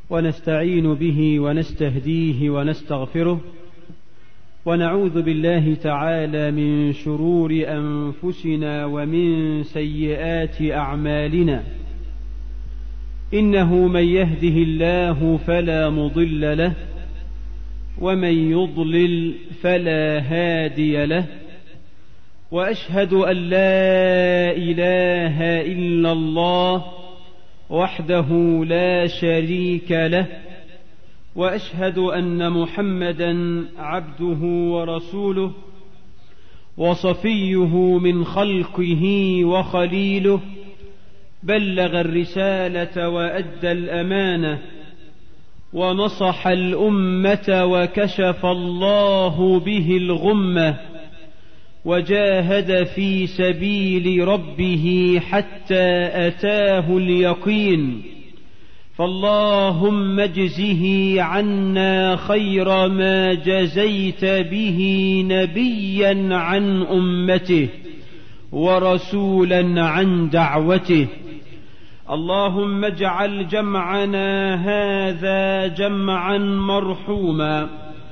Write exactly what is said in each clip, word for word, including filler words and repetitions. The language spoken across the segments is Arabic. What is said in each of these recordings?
ونستعين به ونستهديه ونستغفره، ونعوذ بالله تعالى من شرور أنفسنا ومن سيئات أعمالنا. إنه من يهده الله فلا مضل له، ومن يضلل فلا هادي له، وأشهد أن لا إله إلا الله وحده لا شريك له، وأشهد أن محمدا عبده ورسوله وصفيه من خلقه وخليله، بلغ الرسالة وأدى الأمانة ونصح الأمة وكشف الله به الغمة، وجاهد في سبيل ربه حتى أتاه اليقين. فاللهم اجزه عنا خير ما جزيت به نبيا عن أمته ورسولا عن دعوته. اللهم اجعل جمعنا هذا جمعا مرحوما،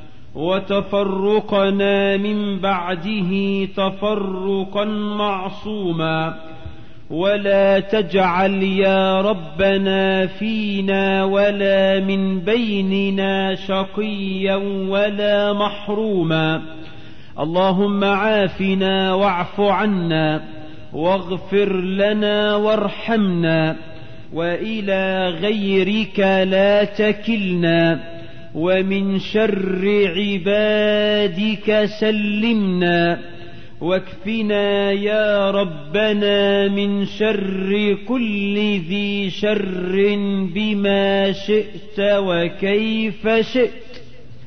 وتفرقنا من بعده تفرقا معصوما، ولا تجعل يا ربنا فينا ولا من بيننا شقيا ولا محروما. اللهم عافنا واعف عنا واغفر لنا وارحمنا، وإلى غيرك لا تكلنا، ومن شر عبادك سلمنا، واكفنا يا ربنا من شر كل ذي شر بما شئت وكيف شئت.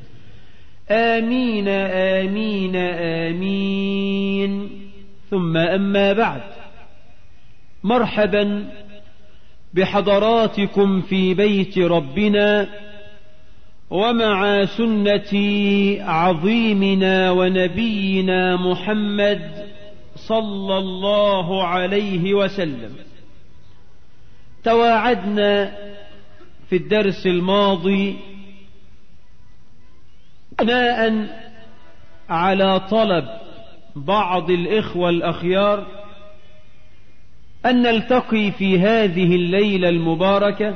آمين آمين آمين. ثم أما بعد، مرحبا بحضراتكم في بيت ربنا ومع سنة عظيمنا ونبينا محمد صلى الله عليه وسلم. تواعدنا في الدرس الماضي بناء على طلب بعض الإخوة الأخيار أن نلتقي في هذه الليلة المباركة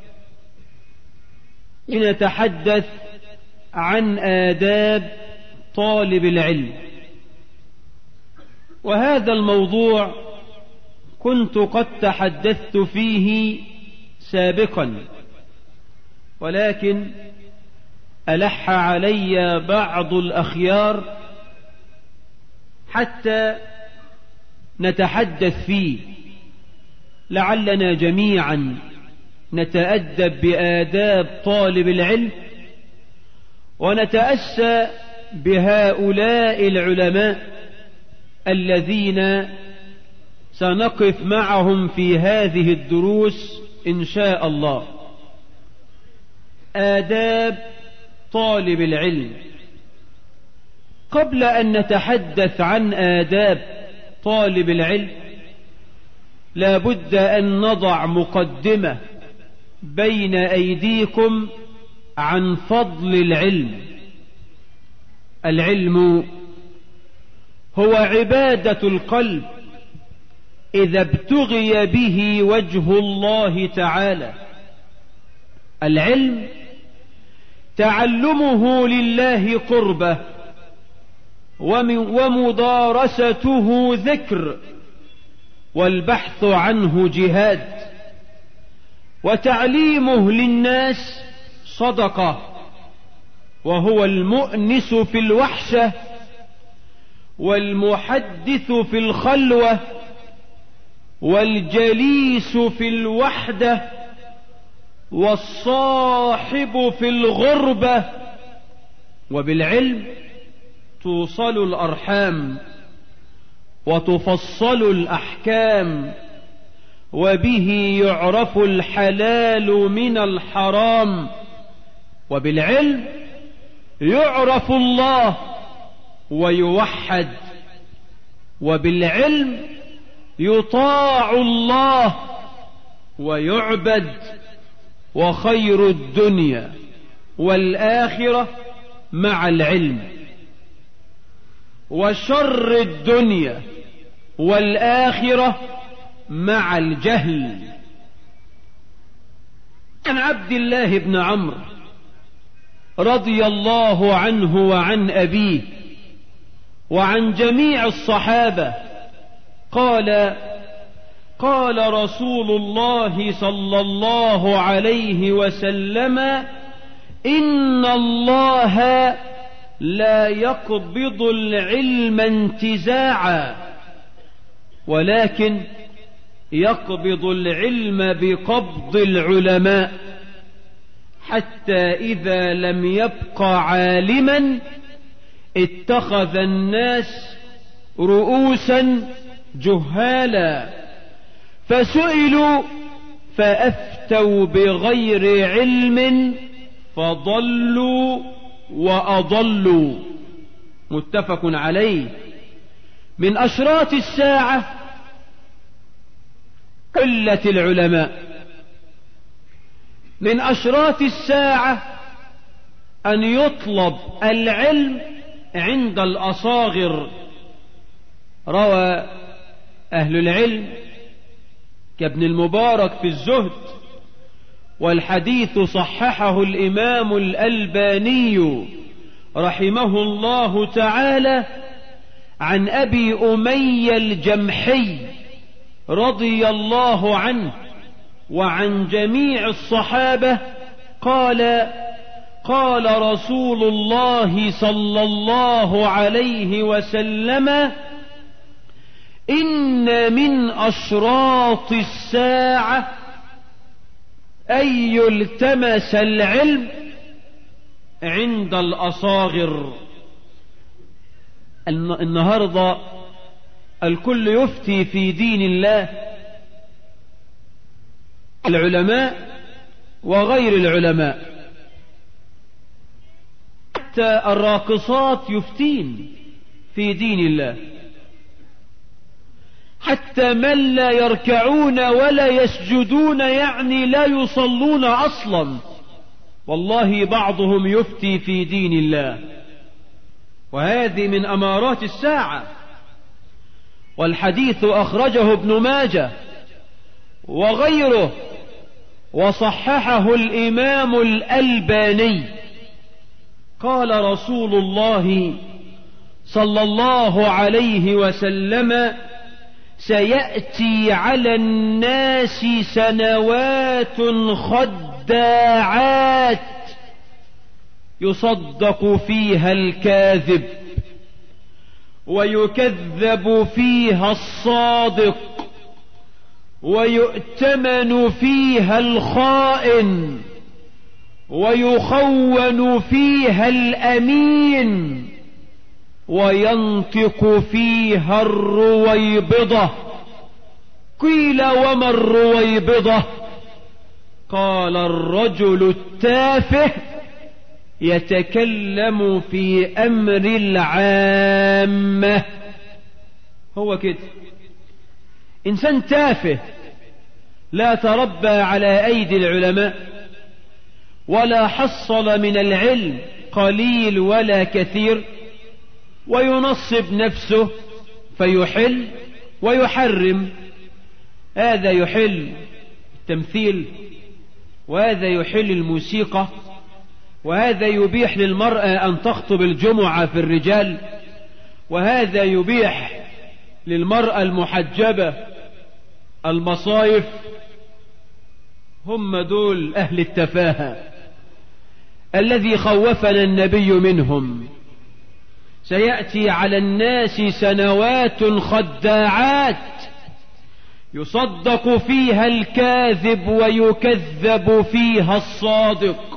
لنتحدث عن آداب طالب العلم. وهذا الموضوع كنت قد تحدثت فيه سابقا، ولكن ألح علي بعض الأخيار حتى نتحدث فيه، لعلنا جميعا نتأدب بآداب طالب العلم، ونتأسى بهؤلاء العلماء الذين سنقف معهم في هذه الدروس إن شاء الله. آداب طالب العلم. قبل أن نتحدث عن آداب طالب العلم، لا بد أن نضع مقدمة بين أيديكم عن فضل العلم. العلم هو عبادة القلب إذا ابتغي به وجه الله تعالى. العلم تعلمه لله قربة، ومدارسته ذكر، والبحث عنه جهاد، وتعليمه للناس صدقة، وهو المؤنس في الوحشة والمحدث في الخلوة والجليس في الوحدة والصاحب في الغربة. وبالعلم توصل الأرحام وتفصل الأحكام، وبه يعرف الحلال من الحرام، وبالعلم يعرف الله ويوحد، وبالعلم يطاع الله ويعبد، وخير الدنيا والآخرة مع العلم، وشر الدنيا والآخرة مع الجهل. عن عبد الله بن عمرو رضي الله عنه وعن أبيه وعن جميع الصحابة قال: قال رسول الله صلى الله عليه وسلم: إن الله لا يقبض العلم انتزاعا، ولكن يقبض العلم بقبض العلماء، حتى إذا لم يبق عالما اتخذ الناس رؤوسا جهالا، فسئلوا فأفتوا بغير علم فضلوا وأضلوا. متفق عليه. من أشراط الساعة قلة العلماء. من أشراط الساعة أن يطلب العلم عند الأصاغر. روى أهل العلم كابن المبارك في الزهد، والحديث صححه الإمام الألباني رحمه الله تعالى عن أبي أمية الجمحي رضي الله عنه وعن جميع الصحابة قال: قال رسول الله صلى الله عليه وسلم: إن من أشراط الساعة أن يلتمس العلم عند الأصاغر. النهاردة الكل يفتي في دين الله، العلماء وغير العلماء، حتى الراقصات يفتين في دين الله، حتى من لا يركعون ولا يسجدون، يعني لا يصلون أصلا، والله بعضهم يفتي في دين الله، وهذه من أمارات الساعة. والحديث أخرجه ابن ماجه وغيره وصححه الإمام الألباني. قال رسول الله صلى الله عليه وسلم: سيأتي على الناس سنوات خداعات يصدق فيها الكاذب ويكذب فيها الصادق ويؤتمن فيها الخائن ويخون فيها الأمين وينطق فيها الرويبضة. قيل: وما الرويبضة؟ قال: الرجل التافه يتكلم في أمر العامة. هو كده، إنسان تافه لا تربى على أيدي العلماء ولا حصل من العلم قليل ولا كثير، وينصب نفسه فيحل ويحرم. هذا يحل التمثيل، وهذا يحل الموسيقى، وهذا يبيح للمرأة أن تخطب الجمعة في الرجال، وهذا يبيح للمرأة المحجبة المصايف. هم دول أهل التفاهة الذي خوفنا النبي منهم. سيأتي على الناس سنوات خداعات يصدق فيها الكاذب ويكذب فيها الصادق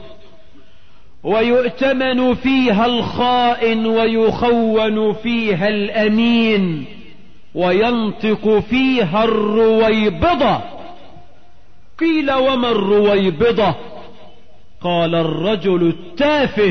ويؤتمن فيها الخائن ويخون فيها الأمين وينطق فيها الرويبضة. قيل: وما الرويبضة؟ قال: الرجل التافه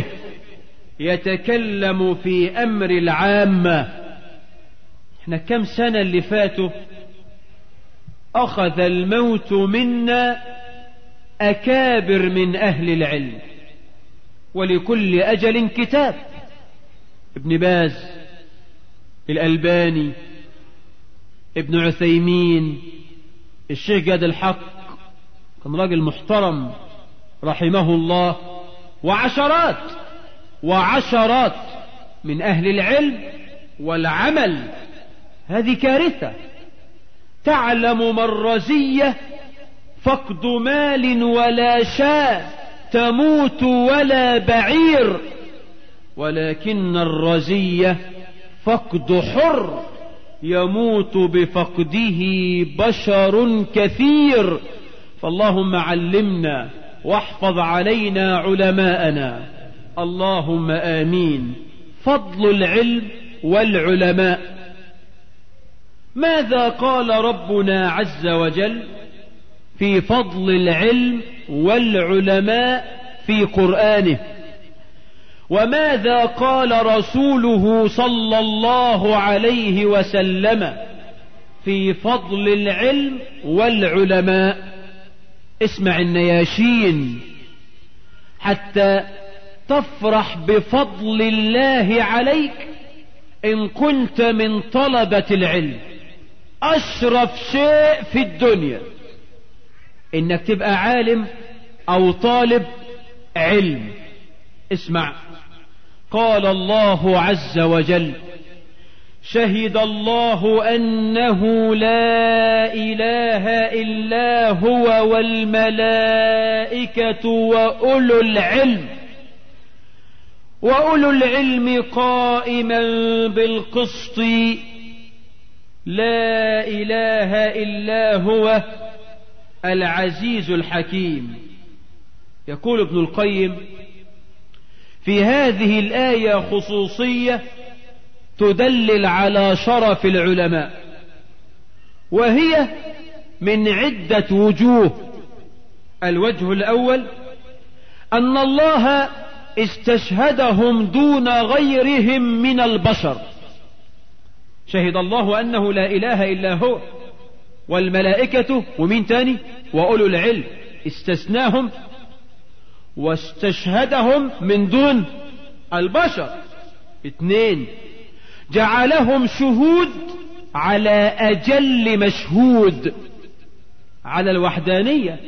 يتكلم في أمر العامة. احنا كم سنة اللي فاتوا أخذ الموت منا أكابر من أهل العلم، ولكل أجل كتاب. ابن باز، الألباني، ابن عثيمين، الشيخ جاد الحق، كان راجل محترم رحمه الله، وعشرات وعشرات من أهل العلم والعمل. هذه كارثة. تعلم مرزية فقد مال ولا شاء، تموت ولا بعير، ولكن الرزية فقد حر، يموت بفقده بشر كثير. فاللهم علمنا واحفظ علينا علماءنا، اللهم آمين. فضل العلم والعلماء. ماذا قال ربنا عز وجل في فضل العلم والعلماء في قرآنه؟ وماذا قال رسوله صلى الله عليه وسلم في فضل العلم والعلماء؟ اسمع النياشين حتى تفرح بفضل الله عليك إن كنت من طلبة العلم. أشرف شيء في الدنيا إنك تبقى عالم أو طالب علم. اسمع، قال الله عز وجل: شهد الله أنه لا إله إلا هو والملائكة وأولو العلم وأولو العلم قائما بالقسط لا إله إلا هو العزيز الحكيم. يقول ابن القيم في هذه الآية خصوصية تدلل على شرف العلماء، وهي من عدة وجوه. الوجه الأول أن الله استشهدهم دون غيرهم من البشر. شهد الله أنه لا إله إلا هو والملائكة ومين تاني وأولو العلم، استثناهم واستشهدهم من دون البشر. اثنين، جعلهم شهود على أجل مشهود، على الوحدانية.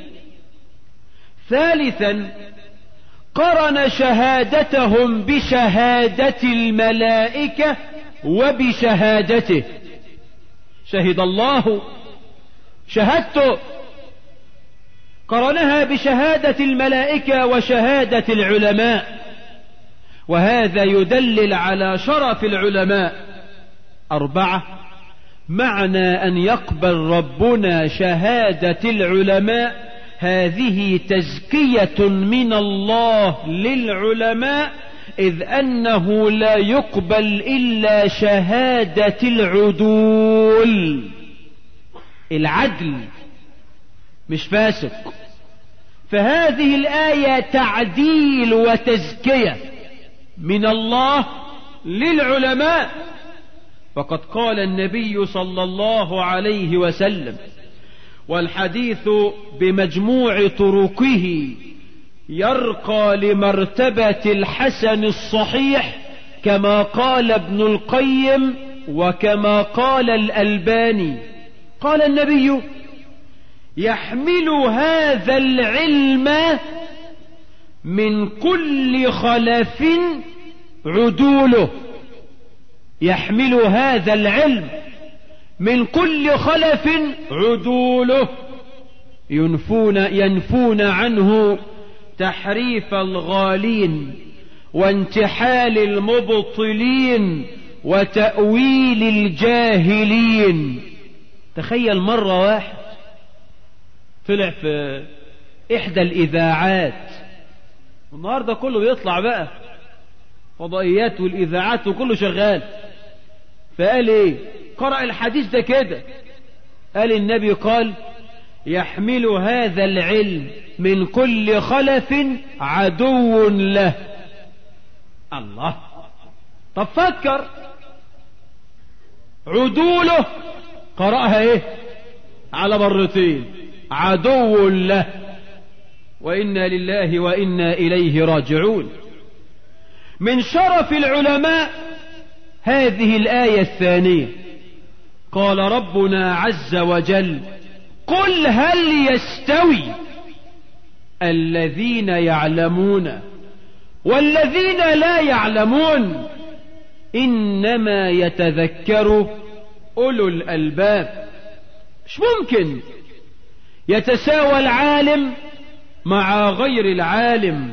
ثالثا، قرن شهادتهم بشهادة الملائكة وبشهادته. شهد الله شهادته، قرنها بشهادة الملائكة وشهادة العلماء، وهذا يدلل على شرف العلماء. أربعة، معنى أن يقبل ربنا شهادة العلماء هذه تزكية من الله للعلماء، إذ أنه لا يقبل إلا شهادة العدول. العدل مش فاسق. فهذه الآية تعديل وتزكية من الله للعلماء. فقد قال النبي صلى الله عليه وسلم، والحديث بمجموع طرقه يرقى لمرتبة الحسن الصحيح، كما قال ابن القيم وكما قال الألباني. قال النبي: يحمل هذا العلم من كل خلف عدوله. يحمل هذا العلم من كل خلف عدوله، ينفون, ينفون عنه تحريف الغالين وانتحال المبطلين وتأويل الجاهلين. تخيل مرة واحد طلع في إحدى الإذاعات، النهاردة كله بيطلع بقى فضائيات والإذاعات وكله شغال، فقال إيه؟ قرأ الحديث ده كده، قال النبي قال: يحمل هذا العلم من كل خلف عدو له. الله. طب فكر، عدوله قرأها ايه على مرتين، عدو له. وإنا لله وإنا إليه راجعون. من شرف العلماء هذه الآية الثانية، قال ربنا عز وجل: قل هل يستوي الذين يعلمون والذين لا يعلمون إنما يتذكر أولو الألباب. مش ممكن يتساوى العالم مع غير العالم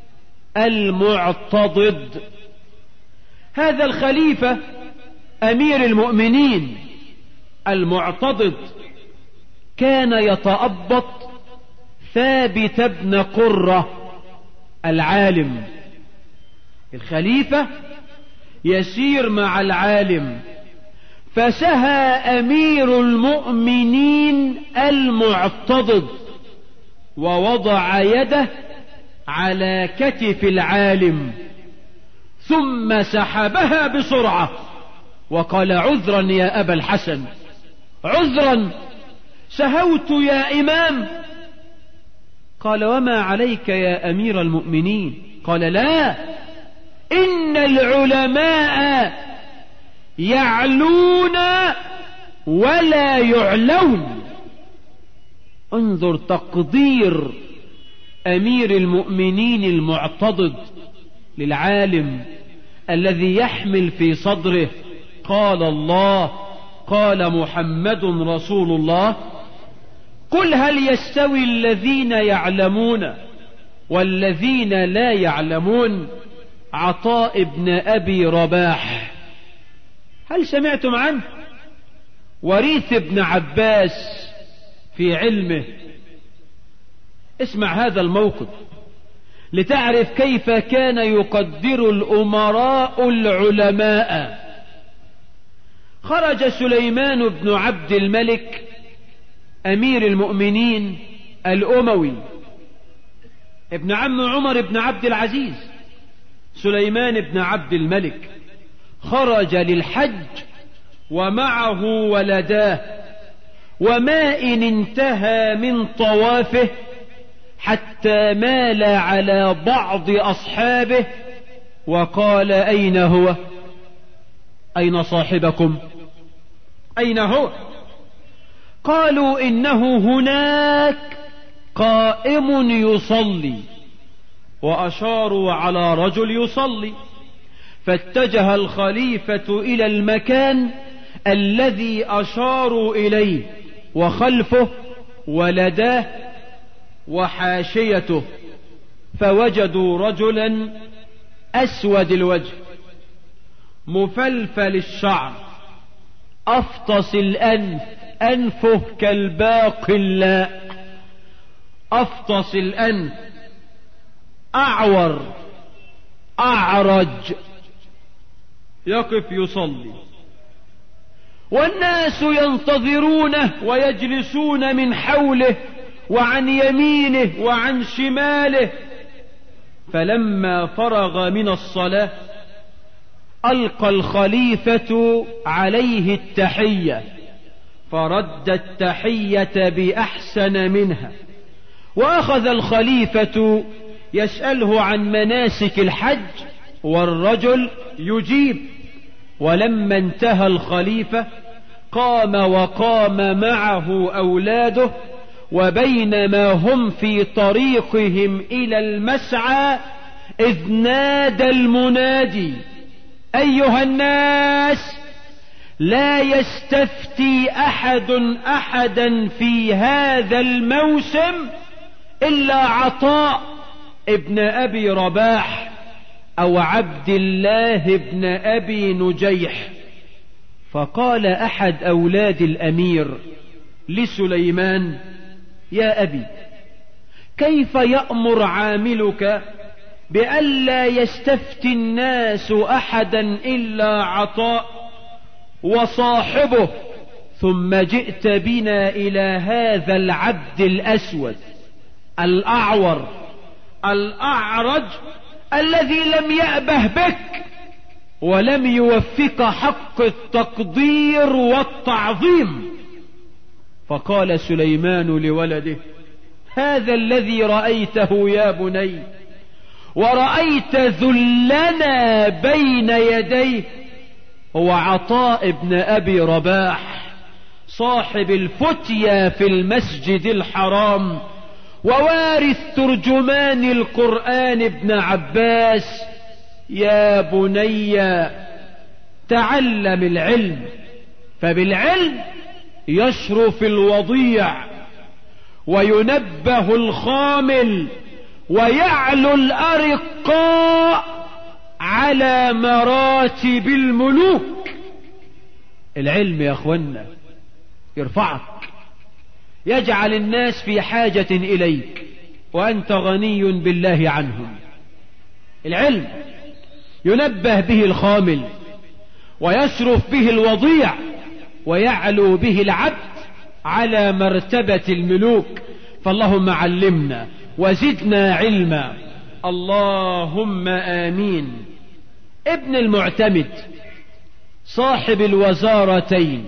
المعتضد. هذا الخليفة أمير المؤمنين المعتضد كان يتأبط ثابت بن قرة العالم. الخليفة يسير مع العالم، فسهى أمير المؤمنين المعتضد ووضع يده على كتف العالم ثم سحبها بسرعة وقال: عذرا يا أبا الحسن، عذرا، سهوت يا إمام. قال: وما عليك يا أمير المؤمنين؟ قال: لا، إن العلماء يعلون ولا يعلون. انظر تقدير أمير المؤمنين المعتضد للعالم الذي يحمل في صدره قال الله قال محمد رسول الله. قل هل يستوي الذين يعلمون والذين لا يعلمون. عطاء بن أبي رباح، هل سمعتم عنه؟ وريث ابن عباس في علمه. اسمع هذا الموقف لتعرف كيف كان يقدر الأمراء العلماء. خرج سليمان بن عبد الملك أمير المؤمنين الأموي ابن عم عمر بن عبد العزيز، سليمان بن عبد الملك، خرج للحج ومعه ولداه، وما إن انتهى من طوافه حتى مال على بعض أصحابه وقال: أين هو؟ أين صاحبكم؟ أين هو؟ قالوا: إنه هناك قائم يصلي، وأشاروا على رجل يصلي. فاتجه الخليفة إلى المكان الذي أشاروا إليه، وخلفه ولداه وحاشيته، فوجدوا رجلا أسود الوجه مفلفل الشعر أفطس الأنف، أنفه كالباقلاء، أفطس الأنف، أعور أعرج، يقف يصلي، والناس ينتظرونه ويجلسون من حوله وعن يمينه وعن شماله. فلما فرغ من الصلاة ألقى الخليفة عليه التحية، فرد التحية بأحسن منها، وأخذ الخليفة يسأله عن مناسك الحج والرجل يجيب. ولما انتهى الخليفة قام وقام معه أولاده، وبينما هم في طريقهم إلى المسعى إذ نادى المنادي: أيها الناس، لا يستفتي أحد أحدا في هذا الموسم إلا عطاء ابن أبي رباح أو عبد الله بن أبي نجيح. فقال أحد أولاد الأمير لسليمان: يا أبي، كيف يأمر عاملك بألا يستفتي الناس أحدا إلا عطاء وصاحبه، ثم جئت بنا إلى هذا العبد الأسود الأعور الأعرج الذي لم يأبه بك ولم يوفق حق التقدير والتعظيم؟ فقال سليمان لولده: هذا الذي رأيته يا بني، ورأيت ذلنا بين يديه هو عطاء بن أبي رباح صاحب الفتية في المسجد الحرام ووارث ترجمان القرآن ابن عباس. يا بني تعلم العلم، فبالعلم يشرف الوضيع وينبه الخامل ويعلو الأرقاء على مراتب الملوك. العلم يا أخوانا يرفعك، يجعل الناس في حاجة إليك وأنت غني بالله عنهم. العلم ينبه به الخامل ويشرف به الوضيع ويعلو به العبد على مرتبة الملوك. فاللهم علمنا وزدنا علما، اللهم آمين. ابن المعتمد صاحب الوزارتين،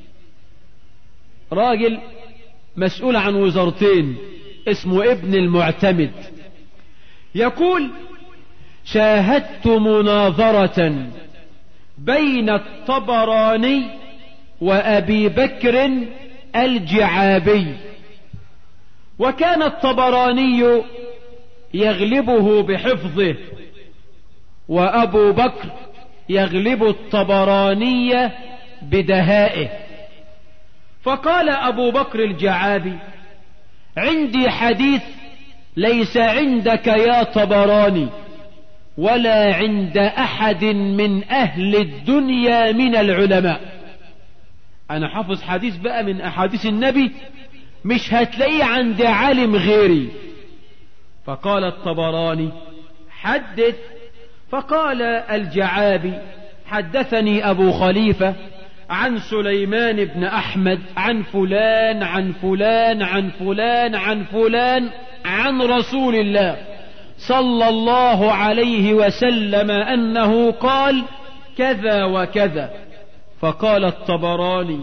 راجل مسؤول عن وزارتين اسمه ابن المعتمد، يقول: شاهدت مناظرة بين الطبراني وأبي بكر الجعابي، وكان الطبراني يغلبه بحفظه وأبو بكر يغلب الطبراني بدهائه. فقال أبو بكر الجعابي: عندي حديث ليس عندك يا طبراني ولا عند أحد من أهل الدنيا من العلماء. أنا حافظ حديث بقى من أحاديث النبي مش هتلاقيه عند عالم غيري. فقال الطبراني: حدث. فقال الجعابي: حدثني أبو خليفة عن سليمان بن أحمد عن فلان عن فلان عن فلان عن فلان عن رسول الله صلى الله عليه وسلم أنه قال كذا وكذا. فقال الطبراني: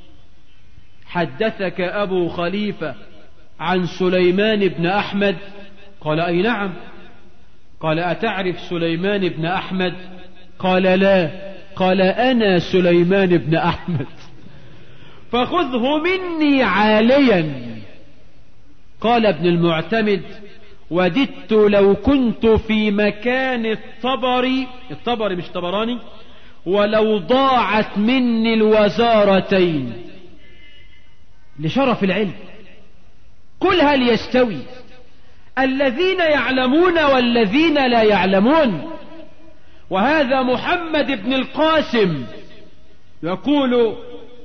حدثك أبو خليفة عن سليمان بن أحمد؟ قال: أي نعم. قال: أتعرف سليمان بن أحمد؟ قال: لا. قال: أنا سليمان بن أحمد فخذه مني عاليا. قال ابن المعتمد: وددت لو كنت في مكان الطبري، الطبري مش طبراني، ولو ضاعت مني الوزارتين. لشرف العلم. قل هل يستوي الذين يعلمون والذين لا يعلمون؟ وهذا محمد بن القاسم يقول: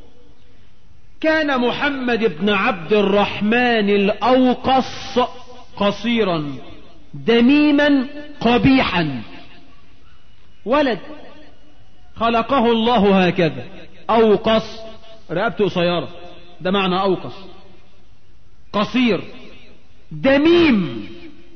كان محمد بن عبد الرحمن الأوقص قصيرا دميما قبيحا، ولد خلقه الله هكذا، أوقص رقبته قصيرة، ده معنى أوقص، قصير دميم.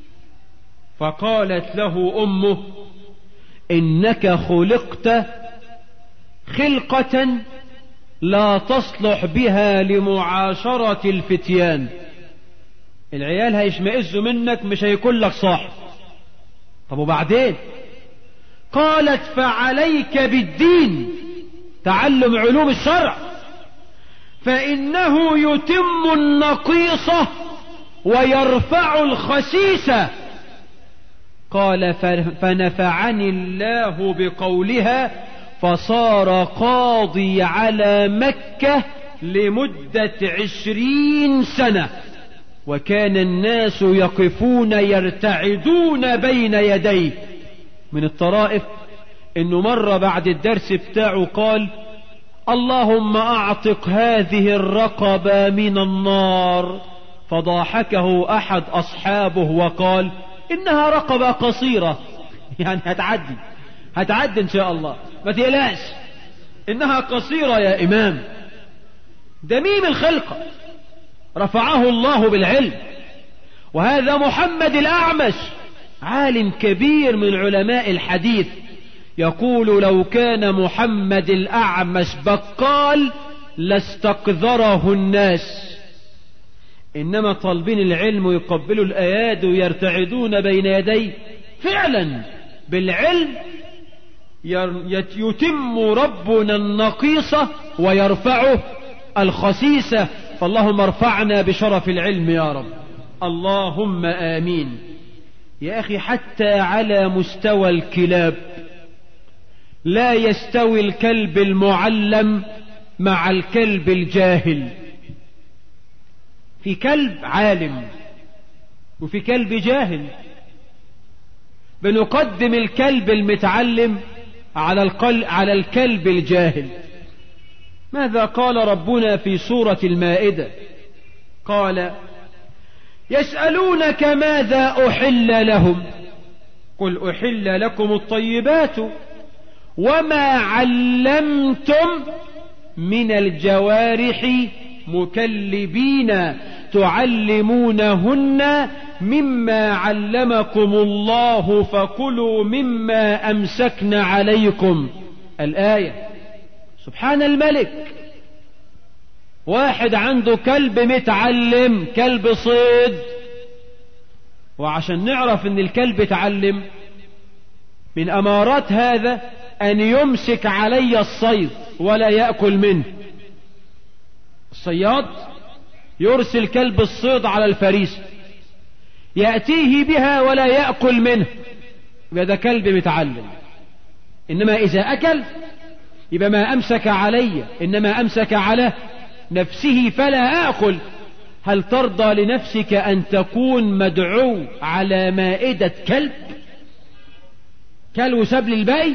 فقالت له أمه: إنك خلقت خلقة لا تصلح بها لمعاشرة الفتيان، العيال هيشمئزوا منك، مش هيكون لك صاحب. طب وبعدين؟ قالت: فعليك بالدين، تعلم علوم الشرع، فإنه يتم النقيصة ويرفع الخسيسة. قال: فنفعني الله بقولها، فصار قاضي على مكة لمدة عشرين سنة، وكان الناس يقفون يرتعدون بين يديه. من الطرائف انه مرة بعد الدرس بتاعه قال: اللهم اعتق هذه الرقبة من النار. فضاحكه احد اصحابه وقال: انها رقبة قصيرة، يعني هتعدي هتعدي ان شاء الله، ما تقلقش، انها قصيرة يا امام. دميم الخلقة رفعه الله بالعلم. وهذا محمد الأعمش عالم كبير من علماء الحديث، يقول: لو كان محمد الأعمش بقال لاستقذره الناس. إنما طالبين العلم ويقبلوا الآيات ويرتعدون بين يديه. فعلا بالعلم يتم ربنا النقيصة ويرفعه الخسيسة. فاللهم ارفعنا بشرف العلم يا رب، اللهم آمين. يا أخي حتى على مستوى الكلاب لا يستوي الكلب المعلم مع الكلب الجاهل. في كلب عالم وفي كلب جاهل. بنقدم الكلب المتعلم على القل على الكلب الجاهل. ماذا قال ربنا في سورة المائدة؟ قال: يسألونك ماذا أحل لهم قل أحل لكم الطيبات وما علمتم من الجوارح مكلبين تعلمونهن مما علمكم الله فكلوا مما أمسكن عليكم. الآية. سبحان الملك. واحد عنده كلب متعلم، كلب صيد، وعشان نعرف ان الكلب اتعلم من امارات هذا ان يمسك علي الصيد ولا يأكل منه. الصياد يرسل كلب الصيد على الفريسة يأتيه بها ولا يأكل منه، يبقى ده كلب متعلم. إنما إذا أكل يبقى ما أمسك علي إنما أمسك على نفسه فلا آكل. هل ترضى لنفسك أن تكون مدعو على مائدة كلب؟ كلب سبل الباقي.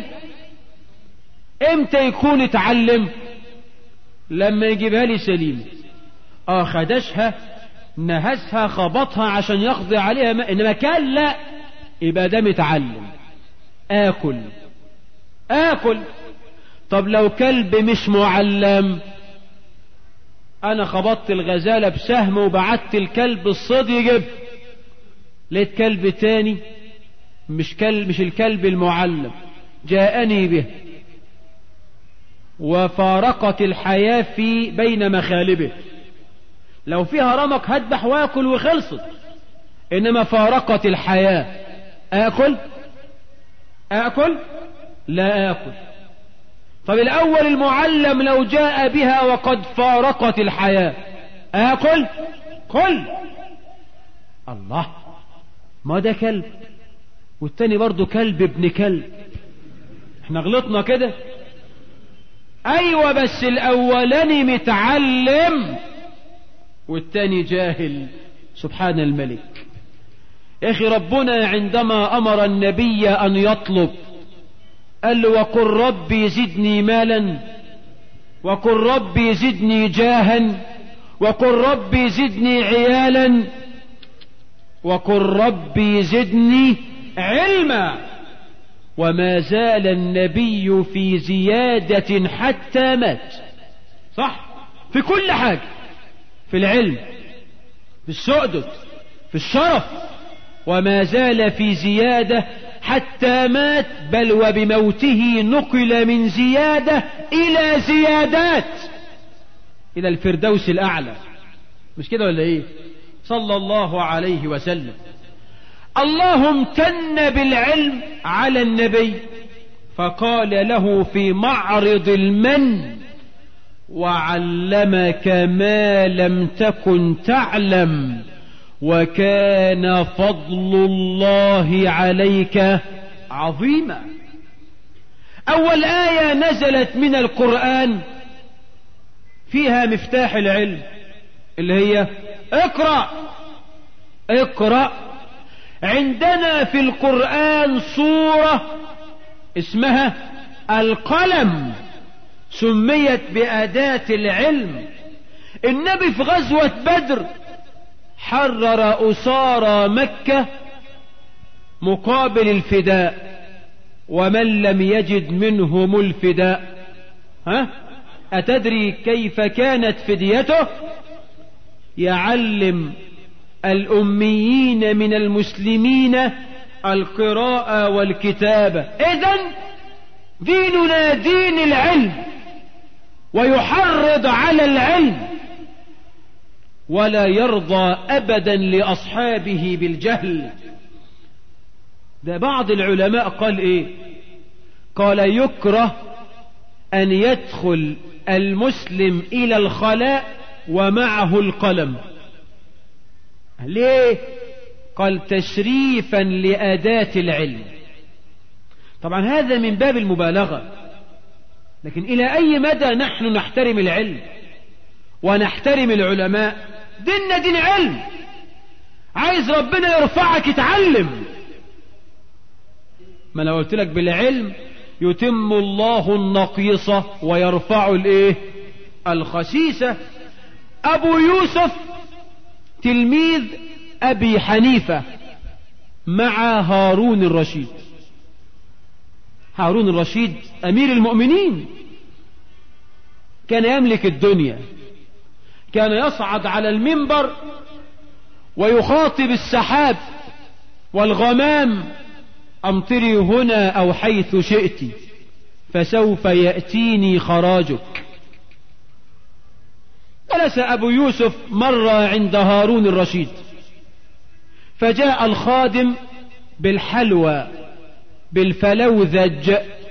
امتى يكون اتعلم؟ لما يجيبها لي سليم، اه خدشها نهسها خبطها عشان يقضي عليها ما. انما كان لا، يبقى ده متعلم. آكل آكل. طب لو كلب مش معلم، انا خبطت الغزالة بسهم وبعت الكلب الصيد يجيب، لقيت كلب تاني مش كلب مش الكلب المعلم جاءني به، وفارقت الحياة في بين مخالبه. لو فيها رمق هذبح واكل وخلصت، انما فارقت الحياة. اكل اكل لا اكل. طب الاول المعلم لو جاء بها وقد فارقت الحياة، اكل كل. الله، ما ده كلب والتاني برضو كلب ابن كلب. احنا غلطنا كده. ايوه بس الاولاني متعلم والتاني جاهل. سبحان الملك. يا اخي ربنا عندما امر النبي ان يطلب قال له: وقل ربي زدني مالا، وقل ربي زدني جاها، وقل ربي زدني عيالا، وقل ربي زدني علما. وما زال النبي في زيادة حتى مات. صح؟ في كل حاجة، في العلم، في السؤدد، في الشرف، وما زال في زيادة حتى مات. بل وبموته نقل من زيادة إلى زيادات، إلى الفردوس الأعلى. مش كده ولا إيه؟ صلى الله عليه وسلم. الله امتن بالعلم على النبي فقال له في معرض المن: وعلمك ما لم تكن تعلم وكان فضل الله عليك عظيما. أول آية نزلت من القرآن فيها مفتاح العلم اللي هي اقرأ. اقرأ. عندنا في القرآن سورة اسمها القلم، سميت بأداة العلم. النبي في غزوة بدر حرر أسارى مكة مقابل الفداء، ومن لم يجد منهم الفداء، ها أتدري كيف كانت فديته؟ يعلم الأميين من المسلمين القراءة والكتابة. إذن ديننا دين العلم ويحرض على العلم. ولا يرضى أبدا لأصحابه بالجهل. ده بعض العلماء قال إيه؟ قال يكره أن يدخل المسلم إلى الخلاء ومعه القلم. ليه؟ قال تشريفا لأداة العلم. طبعا هذا من باب المبالغة، لكن إلى أي مدى نحن نحترم العلم ونحترم العلماء؟ ديننا دين علم، عايز ربنا يرفعك اتعلم. ما أنا قلت لك بالعلم يتم الله النقيصة ويرفع الايه الخسيسة. أبو يوسف تلميذ أبي حنيفة مع هارون الرشيد. هارون الرشيد أمير المؤمنين، كان يملك الدنيا، كان يصعد على المنبر ويخاطب السحاب والغمام: أمطري هنا أو حيث شئت فسوف يأتيني خراجك. جلس أبو يوسف مرة عند هارون الرشيد، فجاء الخادم بالحلوى بالفلوذج.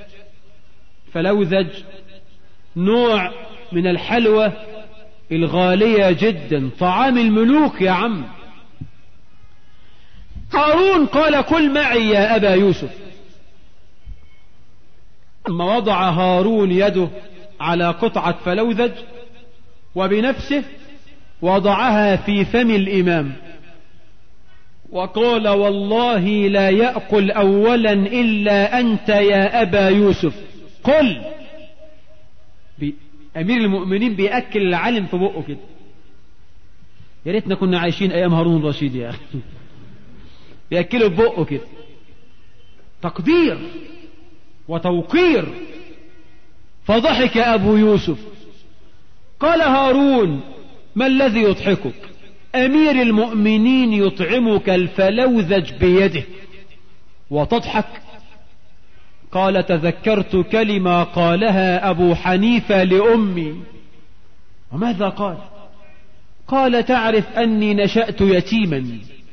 فلوذج نوع من الحلوى الغالية جدا، طعام الملوك يا عم. هارون قال: كل معي يا أبا يوسف. ثم وضع هارون يده على قطعة فلوذج وبنفسه وضعها في فم الإمام وقال: والله لا يأكل أولا إلا أنت يا أبا يوسف، قل. أمير المؤمنين بيأكل العلم في بقه كده. يا ريتنا كنا عايشين أيام هارون الرشيد يا أخي. بيأكله في بقه كده، تقدير وتوقير. فضحك أبو يوسف. قال هارون: ما الذي يضحكك؟ أمير المؤمنين يطعمك الفلوذج بيده وتضحك؟ قال: تذكرت كلمة قالها أبو حنيفة لأمي. وماذا قال؟ قال: تعرف أني نشأت يتيما،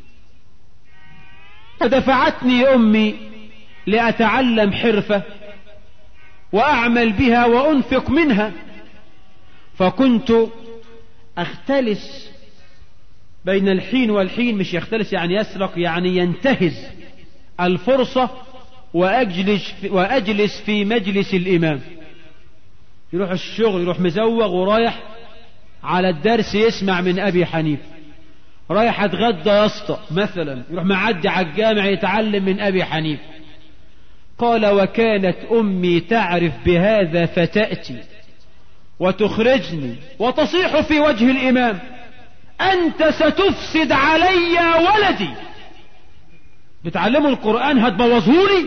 فدفعتني أمي لأتعلم حرفة وأعمل بها وأنفق منها، فكنت أختلس بين الحين والحين. مش يختلس يعني يسرق، يعني ينتهز الفرصة وأجلس, وأجلس في مجلس الإمام. يروح الشغل، يروح مزوغ ورايح على الدرس يسمع من أبي حنيفة. رايح أتغدى يا اسطى مثلا، يروح معدي على الجامع يتعلم من أبي حنيفة. قال: وكانت أمي تعرف بهذا فتأتي وتخرجني وتصيح في وجه الإمام: أنت ستفسد علي ولدي، بتعلموا القرآن هتبوظهولي،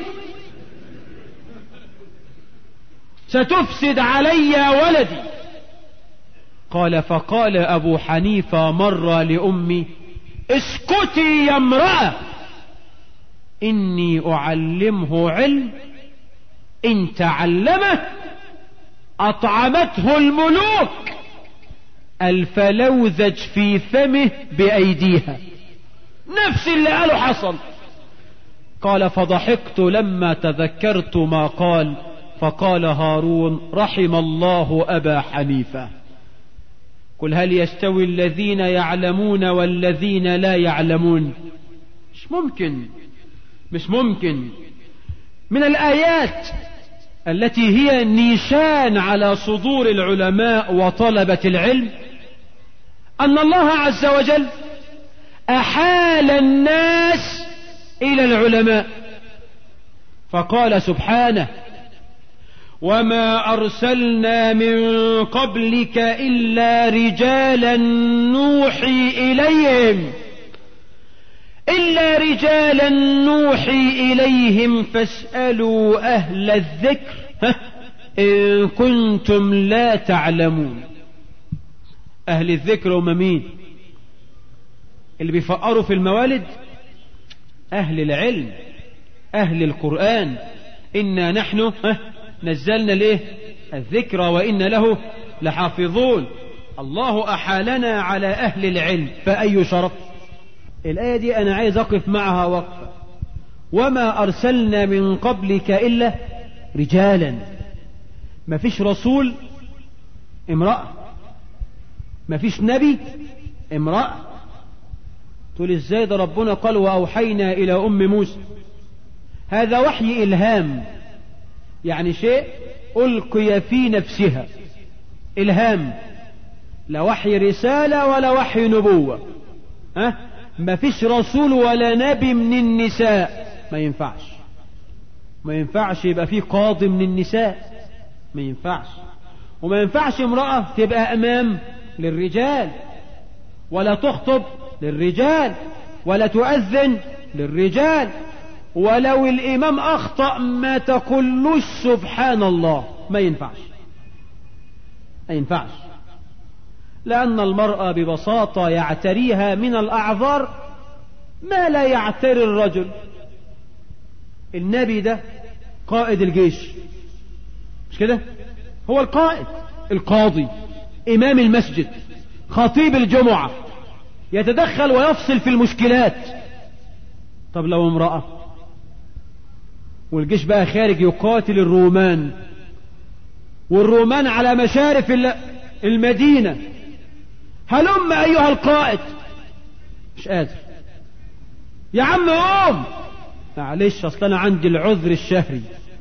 ستفسد علي ولدي. قال: فقال أبو حنيفة مرة لأمي: اسكتي يا امرأة، إني أعلمه علم إن تعلمه أطعمته الملوك الفلوذج في فمه بأيديها. نفس اللي قاله حصل. قال: فضحكت لما تذكرت ما قال، فقال هارون: رحم الله أبا حنيفة. قل هل يستوي الذين يعلمون والذين لا يعلمون؟ مش ممكن، مش ممكن. من الآيات التي هي نيشان على صدور العلماء وطلبة العلم أن الله عز وجل أحال الناس إلى العلماء، فقال سبحانه: وما أرسلنا من قبلك إلا رجالا نوحي إليهم إلا رجالا نوحي إليهم فاسألوا أهل الذكر إن كنتم لا تعلمون. أهل الذكر هم مين؟ اللي بيفقروا في الموالد؟ أهل العلم، أهل القرآن. إنا نحن نزلنا ليه الذكر وإن له لحافظون. الله أحالنا على أهل العلم فأي شرف. الآية دي أنا عايز أقف معها وقفة. وما أرسلنا من قبلك إلا رجالا. ما فيش رسول امرأة، ما فيش نبي امرأة. تقول ازاي ده ربنا قال وأوحينا إلى أم موسى. هذا وحي إلهام، يعني شيء ألقي في نفسها، إلهام، لا وحي رسالة ولا وحي نبوة. ها؟ ما فيش رسول ولا نبي من النساء، ما ينفعش. ما ينفعش يبقى فيه قاضي من النساء، ما ينفعش. وما ينفعش امرأة تبقى أمام للرجال، ولا تخطب للرجال، ولا تؤذن للرجال. ولو الإمام أخطأ ما تقولوش سبحان الله، ما ينفعش، ما ينفعش. لأن المرأة ببساطة يعتريها من الأعذار ما لا يعتري الرجل. النبي ده قائد الجيش، مش كده؟ هو القائد، القاضي، إمام المسجد، خطيب الجمعة، يتدخل ويفصل في المشكلات. طب لو امرأة والجيش بقى خارج يقاتل الرومان، والرومان على مشارف المدينة، هلم أيها القائد. مش قادر يا عم قوم، معلش أصلا أنا عندي العذر الشهري،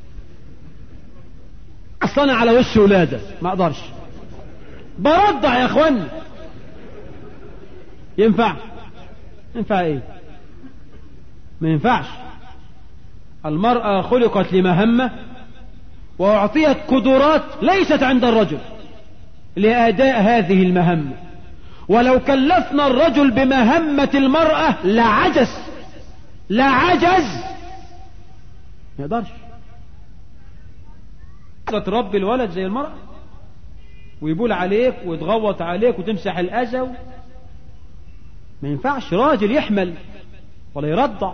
أصلا أنا على وش ولادة ما أقدرش، برضع يا أخوان. ينفع؟ ينفع إيه؟ ما ينفعش. المرأة خلقت لمهمة وأعطيت قدرات ليست عند الرجل لأداء هذه المهمة. ولو كلفنا الرجل بمهمة المرأة لعجز، لعجز، ما يقدرش. تربي الولد زي المرأة ويبول عليك ويتغوط عليك وتمسح الأذى، ما ينفعش. راجل يحمل ولا يرضع،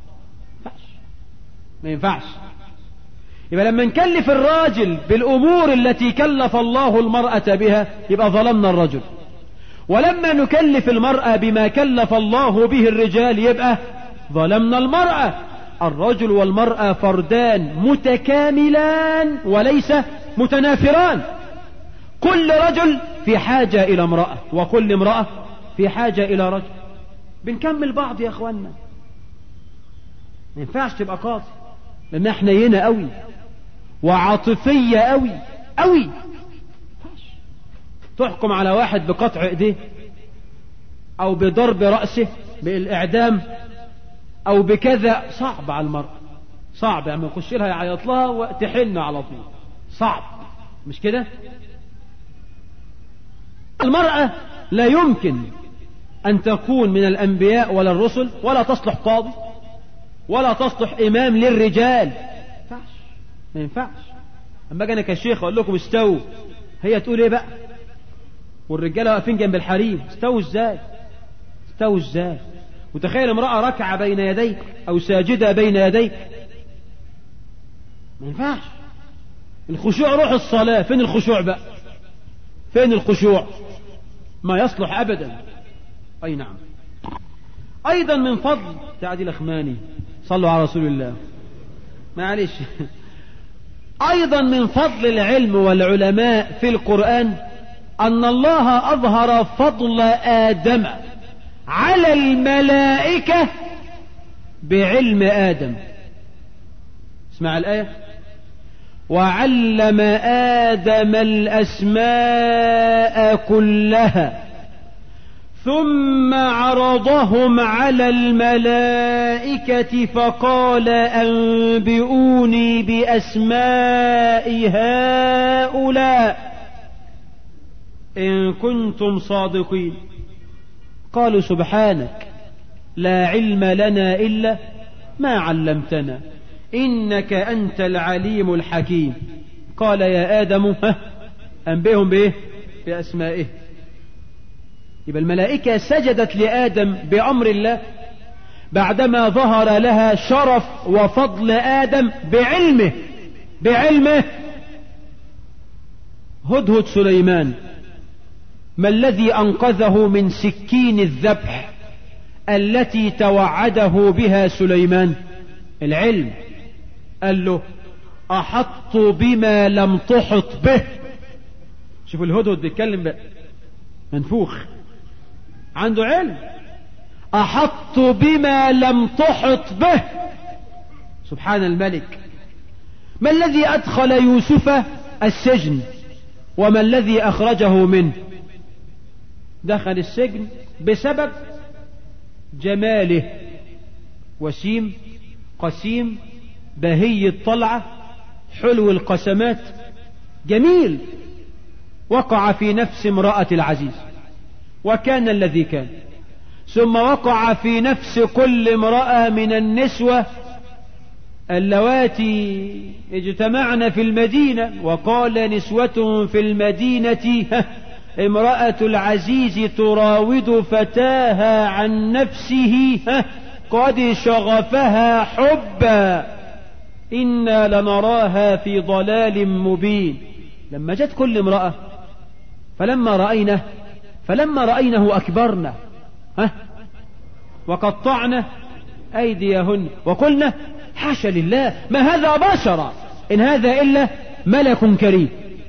ما ينفعش. يبقى لما نكلف الراجل بالأمور التي كلف الله المرأة بها يبقى ظلمنا الرجل، ولما نكلف المرأة بما كلف الله به الرجال يبقى ظلمنا المرأة. الرجل والمرأة فردان متكاملان وليس متنافران. كل رجل في حاجة إلى امرأة، وكل امرأة في حاجة إلى رجل. بنكمل بعض يا أخوانا. ما ينفعش تبقى قاضي لأن احنا هنا قوي وعاطفية قوي قوي. تحكم على واحد بقطع ايديه او بضرب رأسه بالإعدام او بكذا، صعب على المرأة، صعب. يعني يخش لها يعيط لها وتحن على طول، صعب، مش كده؟ المرأة لا يمكن أن تكون من الأنبياء ولا الرسل، ولا تصلح قاضي، ولا تصلح إمام للرجال. ما ينفعش، ما ينفعش. أما أنا كشيخ أقول لكم استووا، هي تقول إيه بقى؟ والرجالة واقفين جنب الحريم، استووا إزاي؟ استووا إزاي؟ وتخيل امرأة ركعة بين يديك أو ساجدة بين يديك، ما ينفعش. الخشوع روح الصلاة، فين الخشوع بقى؟ فين الخشوع؟ ما يصلح أبدا. أي نعم. أيضا من فضل تعديل أخماني، صلوا على رسول الله، معلش. أيضا من فضل العلم والعلماء في القرآن أن الله أظهر فضل آدم على الملائكة بعلم آدم. اسمع الآية: وعلم آدم الأسماء كلها ثم عرضهم على الملائكة فقال أنبئوني بأسماء هؤلاء إن كنتم صادقين. قالوا سبحانك لا علم لنا إلا ما علمتنا إنك أنت العليم الحكيم. قال يا آدم أنبئهم بإيه؟ بأسمائه. يبقى الملائكة سجدت لآدم بأمر الله بعدما ظهر لها شرف وفضل آدم بعلمه بعلمه. هدهد سليمان ما الذي أنقذه من سكين الذبح التي توعده بها سليمان؟ العلم. قال له أحط بما لم تحط به. شوفوا الهدهد بيتكلم بقى منفوخ، عنده علم. أحط بما لم تحط به، سبحان الملك. ما الذي أدخل يوسف السجن وما الذي أخرجه منه؟ دخل السجن بسبب جماله، وسيم قسيم بهي الطلعة حلو القسمات جميل. وقع في نفس امرأة العزيز وكان الذي كان، ثم وقع في نفس كل امرأة من النسوة اللواتي اجتمعن في المدينة. وقال نسوة في المدينة امرأة العزيز تراود فتاها عن نفسه قد شغفها حبا إنا لنراها في ضلال مبين. لما جت كل امرأة فلما رأينه فلما رأينه أكبرنا ها وقطعنا أيديهن وقلنا حاشا لله ما هذا بشرا إن هذا إلا ملك كريم.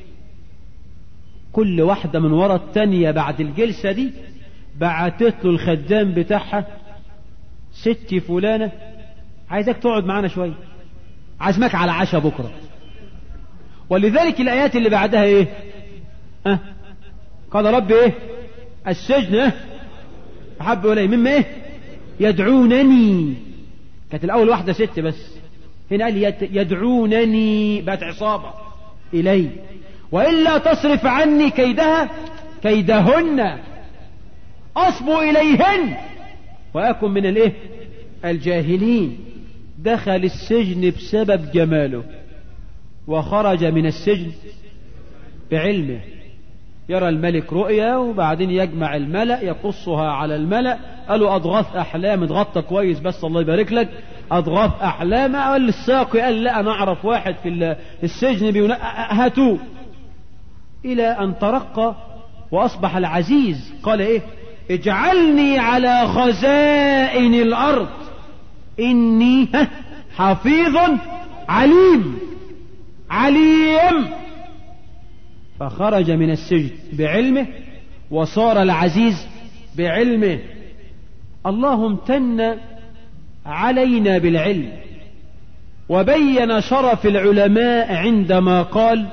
كل واحدة من وراء التانية بعد الجلسة دي بعتت له الخدام بتاعها ستي فلانة عايزك تقعد معانا شوية، عازمك على عشاء بكرة. ولذلك الآيات اللي بعدها ايه؟ ها قال رب ايه؟ السجن اه أحب إلي مما ايه؟ يدعونني. كانت الأول واحدة ست بس، هنا قال يدعونني بقت عصابة إلي وإلا تصرف عني كيدها كيدهن أصب إليهن وأكن من الايه؟ الجاهلين. دخل السجن بسبب جماله وخرج من السجن بعلمه. يرى الملك رؤيا وبعدين يجمع الملأ يقصها على الملأ. قالوا أضغاث أحلام، اتغطى كويس بس الله يبارك لك، أضغاث أحلام. قال الساقي قال لا أنا أعرف واحد في السجن بينا هاتوه، إلى أن ترقى وأصبح العزيز. قال إيه؟ اجعلني على خزائن الأرض إني حفيظ عليم عليم. فخرج من السجن بعلمه وصار العزيز بعلمه. الله امتن علينا بالعلم وبين شرف العلماء عندما قال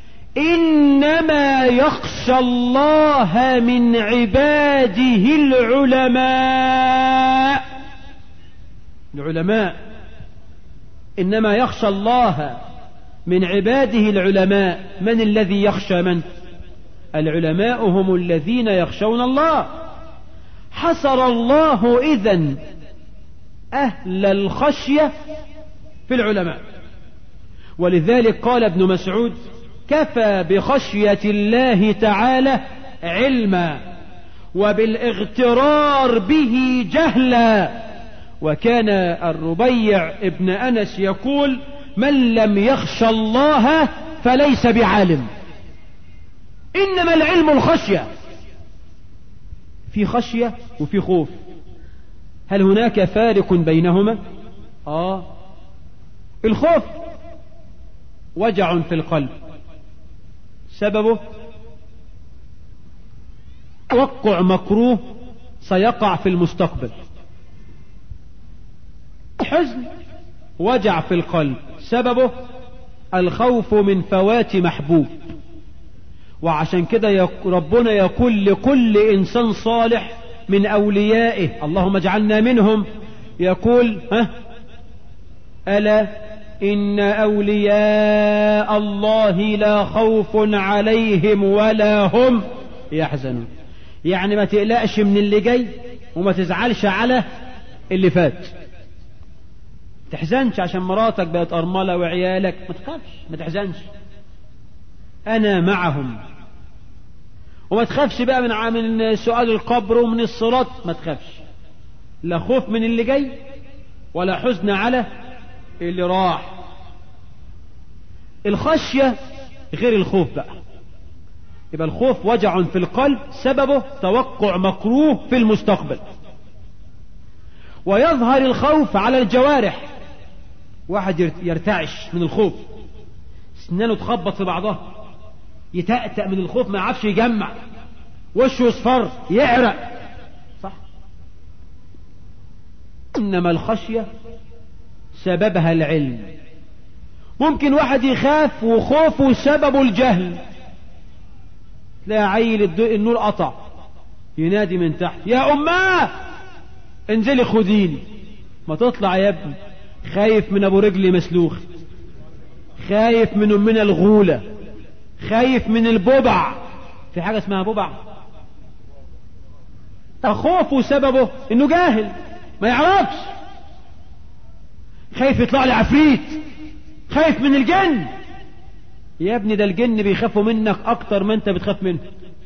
إنما يخشى الله من عباده العلماء. العلماء إنما يخشى الله من عباده العلماء. من الذي يخشى من؟ العلماء هم الذين يخشون الله. حصر الله إذن أهل الخشية في العلماء. ولذلك قال ابن مسعود كفى بخشية الله تعالى علما وبالاغترار به جهلا. وكان الربيع ابن أنس يقول من لم يخشى الله فليس بعالم. إنما العلم الخشية. في خشية وفي خوف، هل هناك فارق بينهما؟ آه الخوف وجع في القلب سببه توقع مكروه سيقع في المستقبل. الحزن وجع في القلب سببه الخوف من فوات محبوب. وعشان كده ربنا يقول لكل إنسان صالح من أوليائه اللهم اجعلنا منهم يقول ها ألا إن أولياء الله لا خوف عليهم ولا هم يحزنون. يعني ما تقلقش من اللي جاي وما تزعلش على اللي فات. تحزنش عشان مراتك بقت أرملة وعيالك، ما تخافش ما تحزنش، أنا معهم. وما تخافش بقى من من سؤال القبر ومن الصراط، ما تخافش، لا خوف من اللي جاي ولا حزن على اللي راح. الخشية غير الخوف بقى. يبقى الخوف وجع في القلب سببه توقع مكروه في المستقبل. ويظهر الخوف على الجوارح، واحد يرتعش من الخوف، سنانه تخبط في بعضها، يتأتأ من الخوف، ما يعرفش يجمع، وشه يصفر، يعرق، صح؟ إنما الخشية سببها العلم. ممكن واحد يخاف وخوفه سببه الجهل، تلاقي عيل النور قطع ينادي من تحت يا أماه انزلي خديني، ما تطلع يا ابني، خايف من أبو رجلي مسلوخ، خايف من أمنا الغولة، خايف من الببع. في حاجة اسمها ببع؟ خوفه سببه انه جاهل ما يعرفش، خايف يطلع لي عفريت، خايف من الجن. يا ابني ده الجن بيخافوا منك اكتر ما انت بتخاف منه.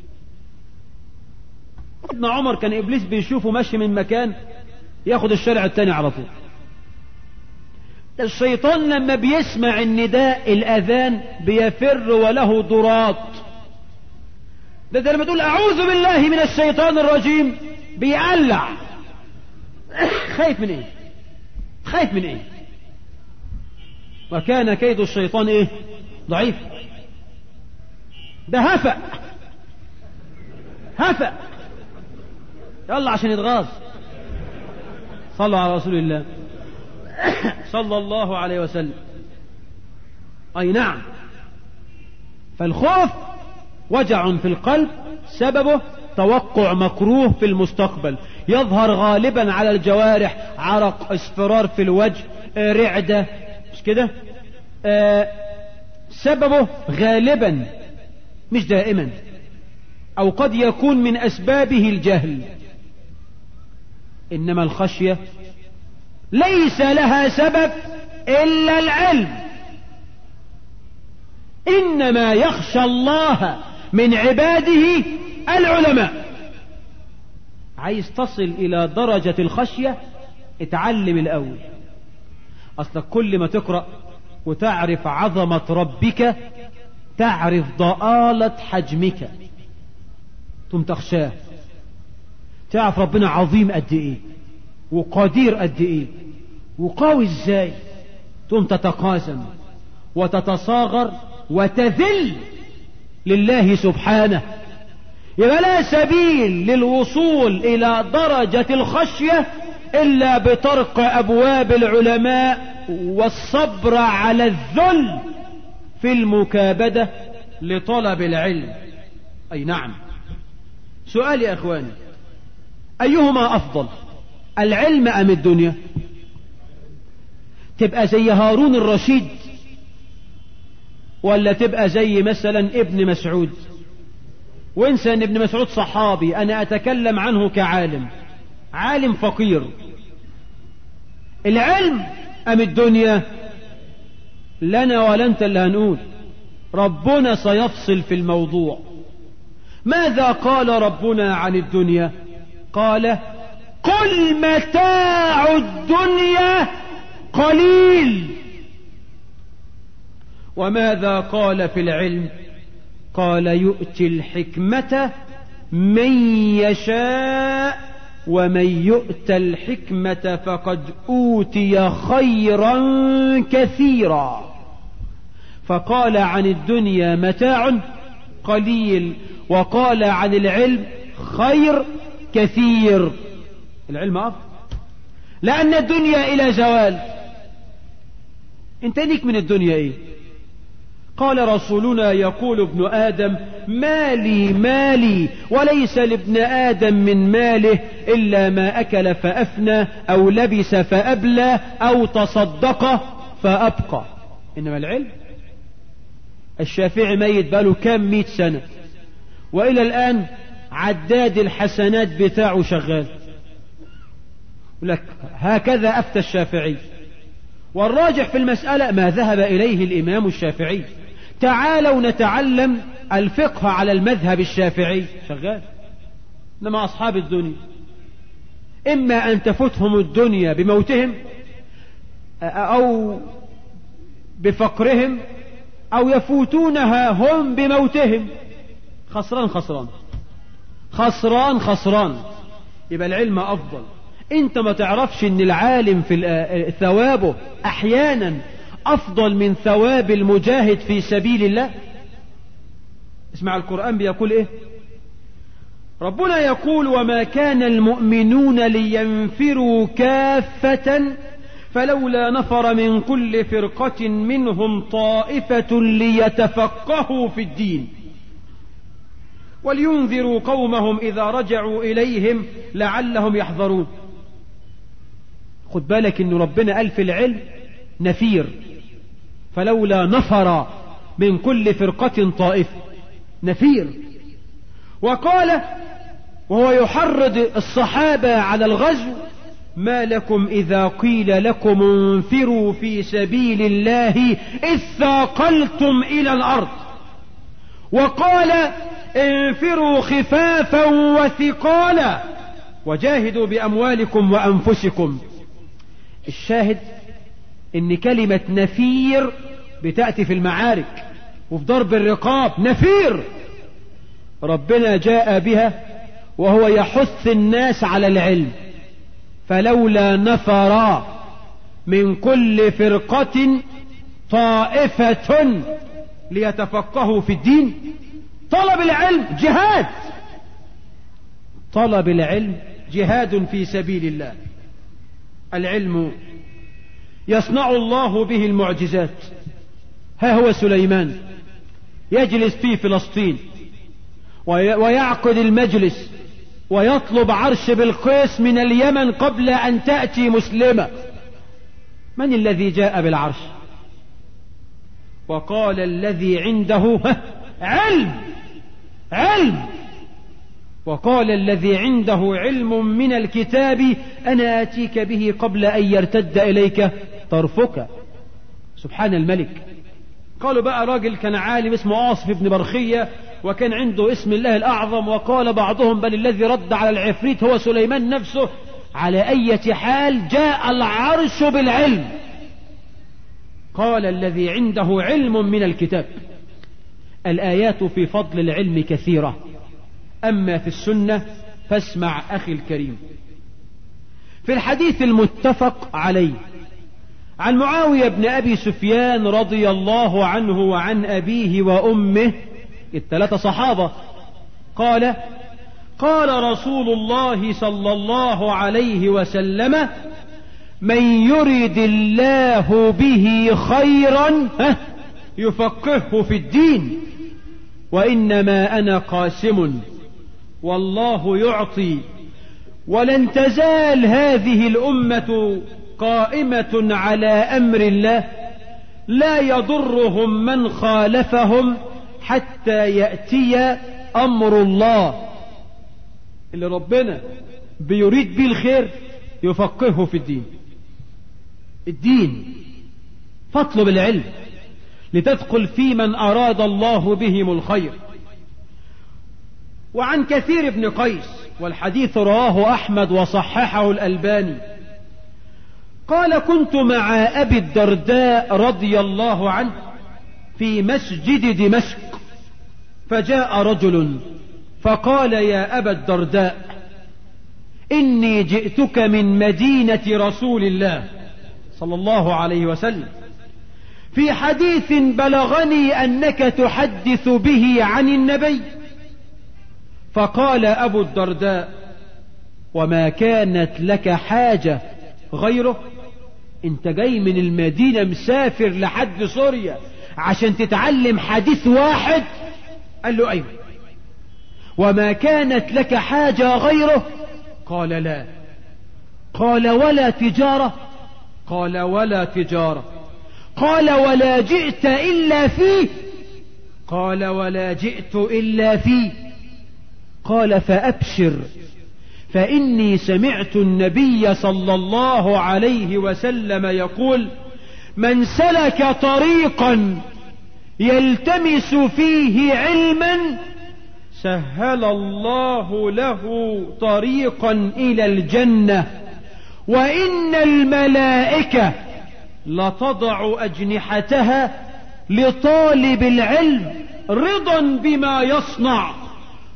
ابن عمر كان ابليس بيشوفه ماشي من مكان ياخد الشارع التاني على طول. الشيطان لما بيسمع النداء الاذان بيفر وله ضراط. ده, ده لما تقول اعوذ بالله من الشيطان الرجيم بيقلع. خايف من ايه؟ خايف من ايه؟ وكان كيد الشيطان ايه؟ ضعيف. ده هفأ هفأ يلا عشان يتغاظ. صلوا على رسول الله صلى الله عليه وسلم. اي نعم، فالخوف وجع في القلب سببه توقع مكروه في المستقبل، يظهر غالبا على الجوارح، عرق، اصفرار في الوجه، رعدة، مش كده؟ آه سببه غالبا مش دائما، او قد يكون من اسبابه الجهل. انما الخشية ليس لها سبب الا العلم. انما يخشى الله من عباده العلماء. عايز تصل الى درجة الخشية اتعلم الاول. اصلك كل ما تقرأ وتعرف عظمة ربك تعرف ضآلة حجمك، ثم تخشاه، تعرف ربنا عظيم قد ايه وقدير قد ايه وقوي ازاي، ثم تتقاسم وتتصاغر وتذل لله سبحانه. يبقى لا سبيل للوصول الى درجة الخشية الا بطرق ابواب العلماء والصبر على الذل في المكابدة لطلب العلم. اي نعم. سؤال يا اخواني، ايهما افضل، العلم ام الدنيا؟ تبقى زي هارون الرشيد ولا تبقى زي مثلا ابن مسعود؟ وانسى ان ابن مسعود صحابي، انا اتكلم عنه كعالم، عالم فقير. العلم ام الدنيا؟ لنا ولا انت اللي هنقول، ربنا سيفصل في الموضوع. ماذا قال ربنا عن الدنيا؟ قال قل متاع الدنيا قليل. وماذا قال في العلم؟ قال يؤتي الحكمة من يشاء ومن يؤت الحكمة فقد أوتي خيرا كثيرا. فقال عن الدنيا متاع قليل، وقال عن العلم خير كثير. العلم أفضل، لأن الدنيا إلى زوال. انت ليك من الدنيا ايه؟ قال رسولنا يقول ابن آدم مالي مالي، وليس لابن آدم من ماله إلا ما أكل فأفنى أو لبس فأبلى أو تصدق فأبقى. إنما العلم، الشافعي ميت باله كام مئة سنة وإلى الآن عداد الحسنات بتاعه شغال. لك هكذا أفتى الشافعي، والراجح في المسألة ما ذهب إليه الإمام الشافعي. تعالوا نتعلم الفقه على المذهب الشافعي، شغال. إنما أصحاب الدنيا إما أن تفوتهم الدنيا بموتهم أو بفقرهم، أو يفوتونها هم بموتهم. خسران خسران خسران خسران. يبقى العلم أفضل. انت ما تعرفش ان العالم في ثوابه احيانا افضل من ثواب المجاهد في سبيل الله. اسمع القرآن بيقول ايه. ربنا يقول وما كان المؤمنون لينفروا كافة فلولا نفر من كل فرقة منهم طائفة ليتفقهوا في الدين ولينذروا قومهم إذا رجعوا إليهم لعلهم يحذرون. خد بالك إن ربنا قال في العلم نفير، فلولا نفر من كل فرقة طائفة، نفير. وقال وهو يحرض الصحابة على الغزو ما لكم إذا قيل لكم انفروا في سبيل الله إذ ثاقلتم إلى الأرض. وقال انفروا خفافا وثقالا وجاهدوا بأموالكم وأنفسكم. الشاهد ان كلمة نفير بتأتي في المعارك وفي ضرب الرقاب. نفير ربنا جاء بها وهو يحث الناس على العلم. فلولا نفر من كل فرقة طائفة ليتفقهوا في الدين. طلب العلم جهاد، طلب العلم جهاد في سبيل الله. العلم يصنع الله به المعجزات. ها هو سليمان يجلس في فلسطين ويعقد المجلس ويطلب عرش بلقيس من اليمن قبل أن تأتي مسلمة. من الذي جاء بالعرش؟ وقال الذي عنده علم علم وقال الذي عنده علم من الكتاب أنا آتيك به قبل أن يرتد إليك طرفك. سبحان الملك. قالوا بقى راجل كان عالم اسمه عاصف بن برخية وكان عنده اسم الله الأعظم. وقال بعضهم بل الذي رد على العفريت هو سليمان نفسه. على أي حال جاء العرش بالعلم. قال الذي عنده علم من الكتاب. الآيات في فضل العلم كثيرة، أما في السنة فاسمع أخي الكريم. في الحديث المتفق عليه عن معاوية بن أبي سفيان رضي الله عنه وعن أبيه وأمه الثلاثة صحابة قال قال رسول الله صلى الله عليه وسلم من يرد الله به خيرا يفقهه في الدين وإنما أنا قاسم والله يعطي ولن تزال هذه الأمة قائمة على أمر الله لا يضرهم من خالفهم حتى يأتي أمر الله. اللي ربنا بيريد به الخير يفقهه في الدين. الدين فاطلب العلم لتدخل في من أراد الله بهم الخير. وعن كثير بن قيس والحديث رواه أحمد وصححه الألباني قال كنت مع أبي الدرداء رضي الله عنه في مسجد دمشق فجاء رجل فقال يا أبا الدرداء إني جئتك من مدينة رسول الله صلى الله عليه وسلم في حديث بلغني أنك تحدث به عن النبي. فقال أبو الدرداء وما كانت لك حاجة غيره؟ انت جاي من المدينة مسافر لحد سوريا عشان تتعلم حديث واحد؟ قال له أيوة. وما كانت لك حاجة غيره؟ قال لا. قال ولا تجارة؟ قال ولا تجارة. قال ولا جئت إلا فيه؟ قال ولا جئت إلا فيه. قال فأبشر فإني سمعت النبي صلى الله عليه وسلم يقول من سلك طريقا يلتمس فيه علما سهل الله له طريقا إلى الجنة وإن الملائكة لتضع أجنحتها لطالب العلم رضا بما يصنع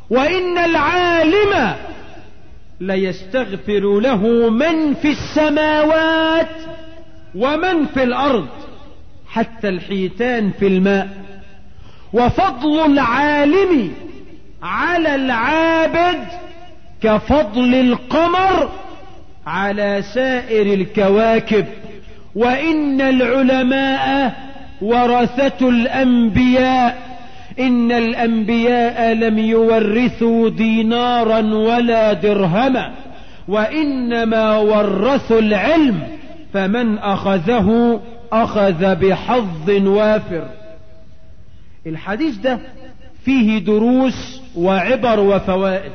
وإن العالم ليستغفر له من في السماوات ومن في الأرض حتى الحيتان في الماء، وفضل العالم على العابد كفضل القمر على سائر الكواكب، وإن العلماء ورثة الأنبياء، إن الأنبياء لم يورثوا دينارا ولا درهما، وإنما ورثوا العلم، فمن أخذه أخذ بحظ وافر. الحديث ده فيه دروس وعبر وفوائد،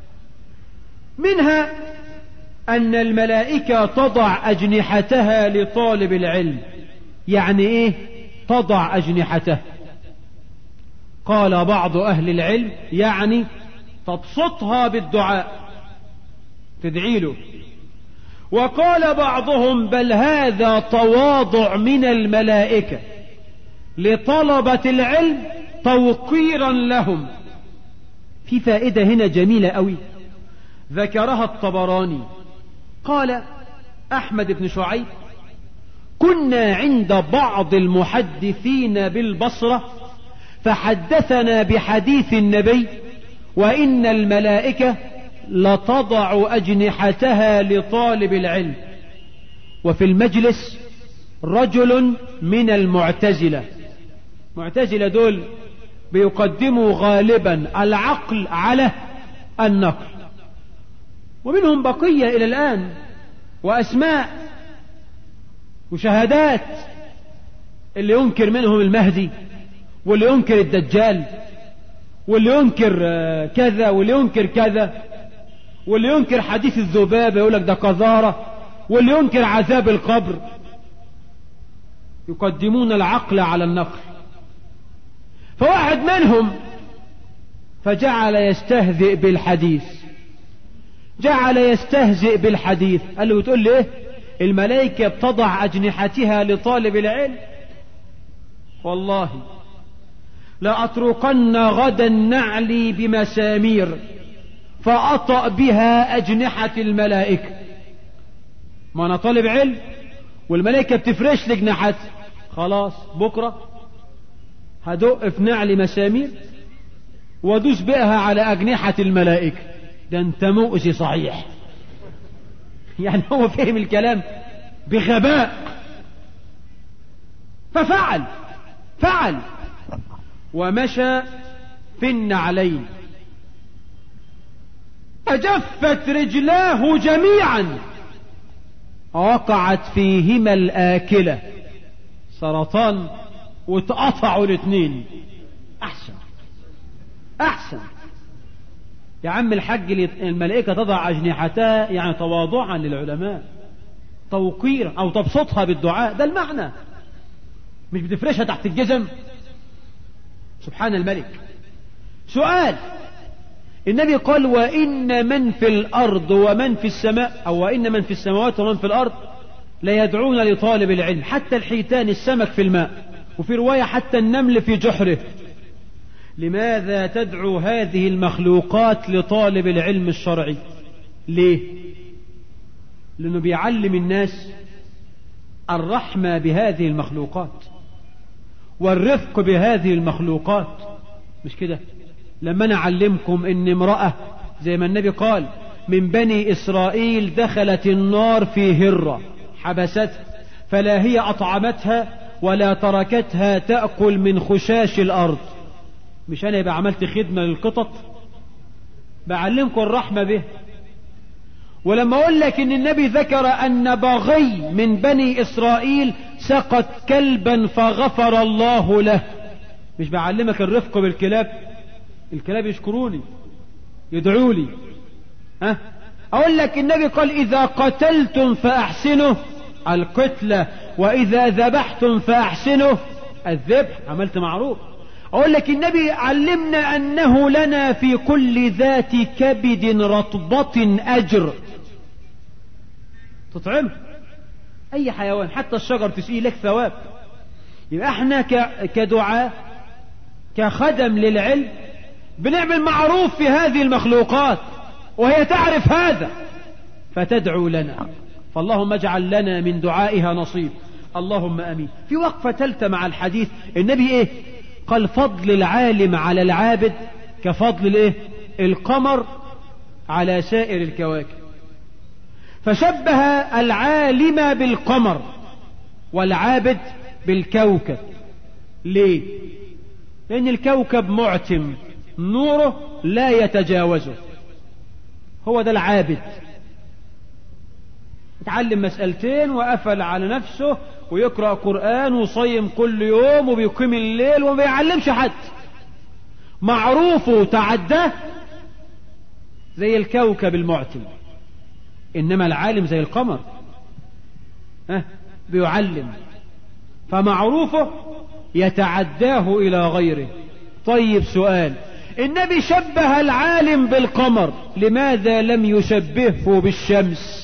منها أن الملائكة تضع أجنحتها لطالب العلم. يعني إيه تضع أجنحتها؟ قال بعض أهل العلم يعني تبسطها بالدعاء، تدعي له. وقال بعضهم بل هذا تواضع من الملائكة لطلبة العلم توقيرا لهم. في فائدة هنا جميلة أوي ذكرها الطبراني، قال أحمد بن شعيب كنا عند بعض المحدثين بالبصرة فحدثنا بحديث النبي وإن الملائكة لتضع أجنحتها لطالب العلم. وفي المجلس رجل من المعتزلة، معتزلة دول بيقدموا غالبا العقل على النقل، ومنهم بقية إلى الآن وأسماء وشهادات، اللي ينكر منهم المهدي، واللي ينكر الدجال، واللي ينكر كذا، واللي ينكر كذا، واللي ينكر حديث الذبابة يقول لك ده قذارة، واللي ينكر عذاب القبر. يقدمون العقل على النقل. فواحد منهم فجعل يستهزئ بالحديث، جعل يستهزئ بالحديث، قال له بتقول لي ايه الملائكة بتضع أجنحتها لطالب العلم؟ والله لأطرقن غدا نعلي بمسامير فأطأ بها أجنحة الملائكة. ما أنا طالب علم والملائكة بتفرش لي جناحاتها، خلاص بكرة هدق في نعل مسامير وادوس بها على أجنحة الملائكة. ده انت مؤذي صحيح. يعني هو فهم الكلام بغباء، ففعل فعل ومشى في النعلين فجفت رجلاه جميعا وقعت فيهما الآكلة، سرطان، واتقطعوا الاثنين. أحسن أحسن يا عم الحج، الملائكة تضع أجنحتها يعني تواضعا للعلماء، توقيرا أو تبسطها بالدعاء، ده المعنى، مش بتفرشها تحت الجزم. سبحان الملك. سؤال، النبي قال وإن من في الأرض ومن في السماء، أو وإن من في السماوات ومن في الأرض ليدعون لطالب العلم، حتى الحيتان السمك في الماء، وفي رواية حتى النمل في جحره. لماذا تدعو هذه المخلوقات لطالب العلم الشرعي؟ ليه؟ لأنه بيعلم الناس الرحمة بهذه المخلوقات والرفق بهذه المخلوقات. مش كده؟ لما أنا أعلمكم إن امرأة زي ما النبي قال من بني إسرائيل دخلت النار في هرة حبستها، فلا هي أطعمتها ولا تركتها تأكل من خشاش الأرض، مش أنا يبقى عملت خدمة للقطط؟ بعلمكم الرحمة به. ولما أقول لك إن النبي ذكر أن بغي من بني إسرائيل سقط كلبا فغفر الله له، مش بعلمك الرفق بالكلاب؟ الكلاب يشكروني يدعوا لي. ها؟ أقول لك النبي قال إذا قتلتم فأحسنوا القتلة وإذا ذبحتم فأحسنوا الذبح، عملت معروف. أقول لك النبي علمنا أنه لنا في كل ذات كبد رطبة أجر، تطعمه أي حيوان حتى الشجر تسقيه لك ثواب. يبقى احنا كدعاء كخدم للعلم بنعمل معروف في هذه المخلوقات وهي تعرف هذا فتدعو لنا، فاللهم اجعل لنا من دعائها نصيب، اللهم امين. في وقفة ثالثة مع الحديث النبي ايه قال؟ فضل العالم على العابد كفضل الايه القمر على سائر الكواكب. فشبه العالم بالقمر والعابد بالكوكب. ليه؟ لأن الكوكب معتم نوره لا يتجاوزه، هو ده العابد. يتعلم مسألتين وقفل على نفسه ويقرأ قرآن وصيم كل يوم وبيقيم الليل وما بيعلمش حد، معروفه تعداه زي الكوكب المعتم. إنما العالم زي القمر ها بيعلم، فمعروفه يتعداه إلى غيره. طيب سؤال، النبي شبه العالم بالقمر، لماذا لم يشبهه بالشمس؟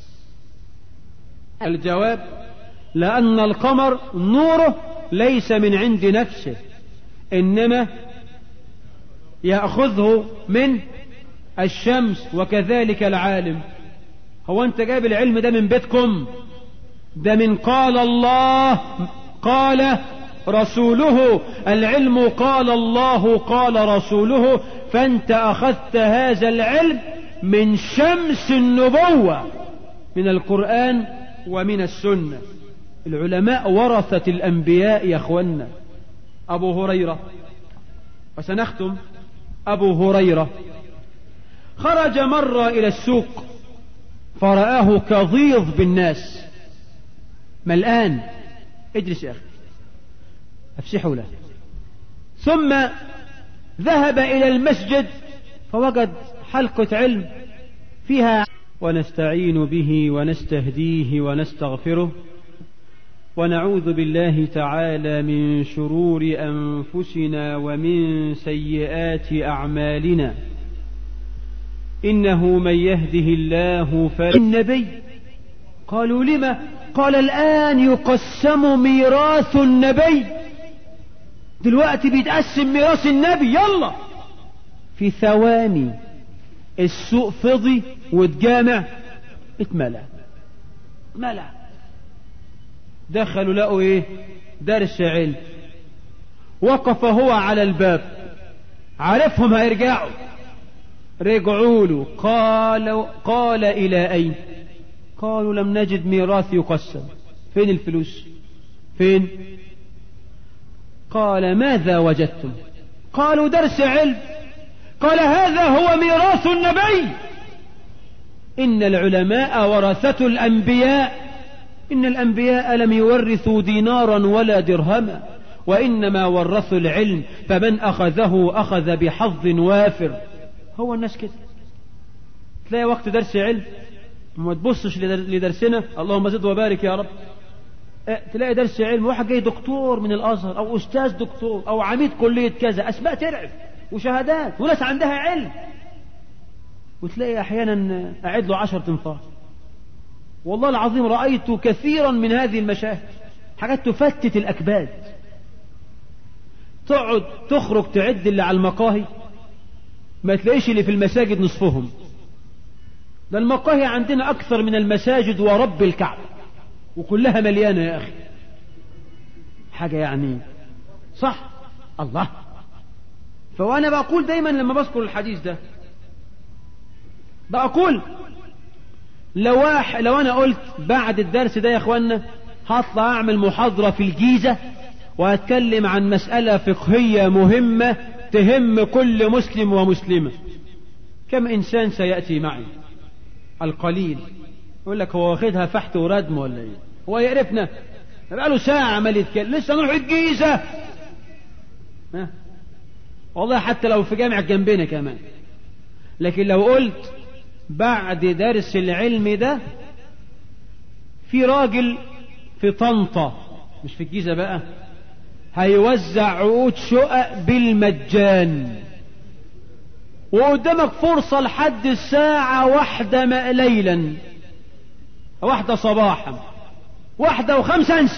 الجواب: لأن القمر نوره ليس من عند نفسه، إنما يأخذه من الشمس، وكذلك العالم. هو أنت جايب العلم ده من بيتكم؟ ده من قال الله قال رسوله، العلم قال الله قال رسوله، فأنت أخذت هذا العلم من شمس النبوة، من القرآن ومن السنة. العلماء ورثة الأنبياء يا أخوانا. أبو هريرة، وسنختم، أبو هريرة خرج مرة إلى السوق فرآه كظيظ بالناس، ملآن. اجلس يا أخي أفسحوا له. ثم ذهب إلى المسجد فوجد حلقة علم فيها: ونستعين به ونستهديه ونستغفره ونعوذ بالله تعالى من شرور أنفسنا ومن سيئات أعمالنا، إنه من يهده الله فلا. النبي قالوا: لما؟ قال: الآن يقسم ميراث النبي، دلوقتي بيتقسم ميراث النبي، يلا. في ثواني السوق فضي واتجامع، اتملى ملى. دخلوا لقوا ايه؟ درس علم. وقف هو على الباب، عرفهم هيرجعوا، رجعوا له. قال قال إلى أين؟ قالوا: لم نجد ميراث يقسم. فين الفلوس؟ فين؟ قال: ماذا وجدتم؟ قالوا: درس علم. قال: هذا هو ميراث النبي. إن العلماء ورثة الأنبياء، إن الأنبياء لم يورثوا دينارا ولا درهما، وإنما ورثوا العلم، فمن أخذه أخذ بحظ وافر. هو الناس كده، تلاقي وقت درس علم ما تبصش لدرسنا، اللهم زد وبارك يا رب. تلاقي درس علم واحد جاي دكتور من الأزهر أو أستاذ دكتور أو عميد كلية كذا، أسماء ترعب وشهادات وناس عندها علم، وتلاقي أحيانا قاعد له عشر تنفار. والله العظيم رأيت كثيرا من هذه المشاهد، حاجات تفتت الأكباد. تقعد تخرج تعد اللي على المقاهي ما تلاقيش اللي في المساجد نصفهم. ده المقاهي عندنا أكثر من المساجد ورب الكعبة، وكلها مليانة يا أخي، حاجة يعني صح الله. فوأنا بقول دايما لما بذكر الحديث ده، بقول لو, لو أنا قلت بعد الدرس ده يا أخوانا هطلع أعمل محاضرة في الجيزة وأتكلم عن مسألة فقهية مهمة تهم كل مسلم ومسلمة، كم إنسان سيأتي معي؟ القليل. يقول لك هو واخدها فحت وردم ولا ايه؟ هو يعرفنا؟ بقاله ساعة عمال يتكلم، لسه نروح الجيزة. ها؟ والله حتى لو في جامع جنبنا كمان. لكن لو قلت بعد درس العلم ده في راجل في طنطا، مش في الجيزة بقى، هيوزع عقود شقق بالمجان، وقدامك فرصة لحد الساعة واحدة ليلا، واحدة صباحا، واحدة وخمسة انسى،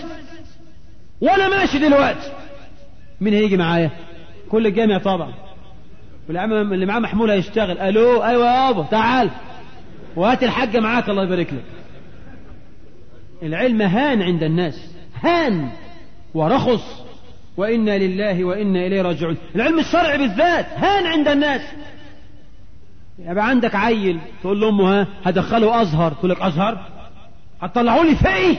وانا ماشي دلوقتي، مين هيجي معايا؟ كل الجامع طبعا. اللي معاه محمول هيشتغل. الو ايوه يابا تعال وهات الحاجة معاك الله يبارك لك. العلم هان عند الناس، هان ورخص، وإنا لله وإنا إليه راجعون. العلم الشرعي بالذات هان عند الناس. يبقى عندك عيل تقول لأمه ها هدخله أزهر، تقول لك أزهر هتطلعوا لي فقيه؟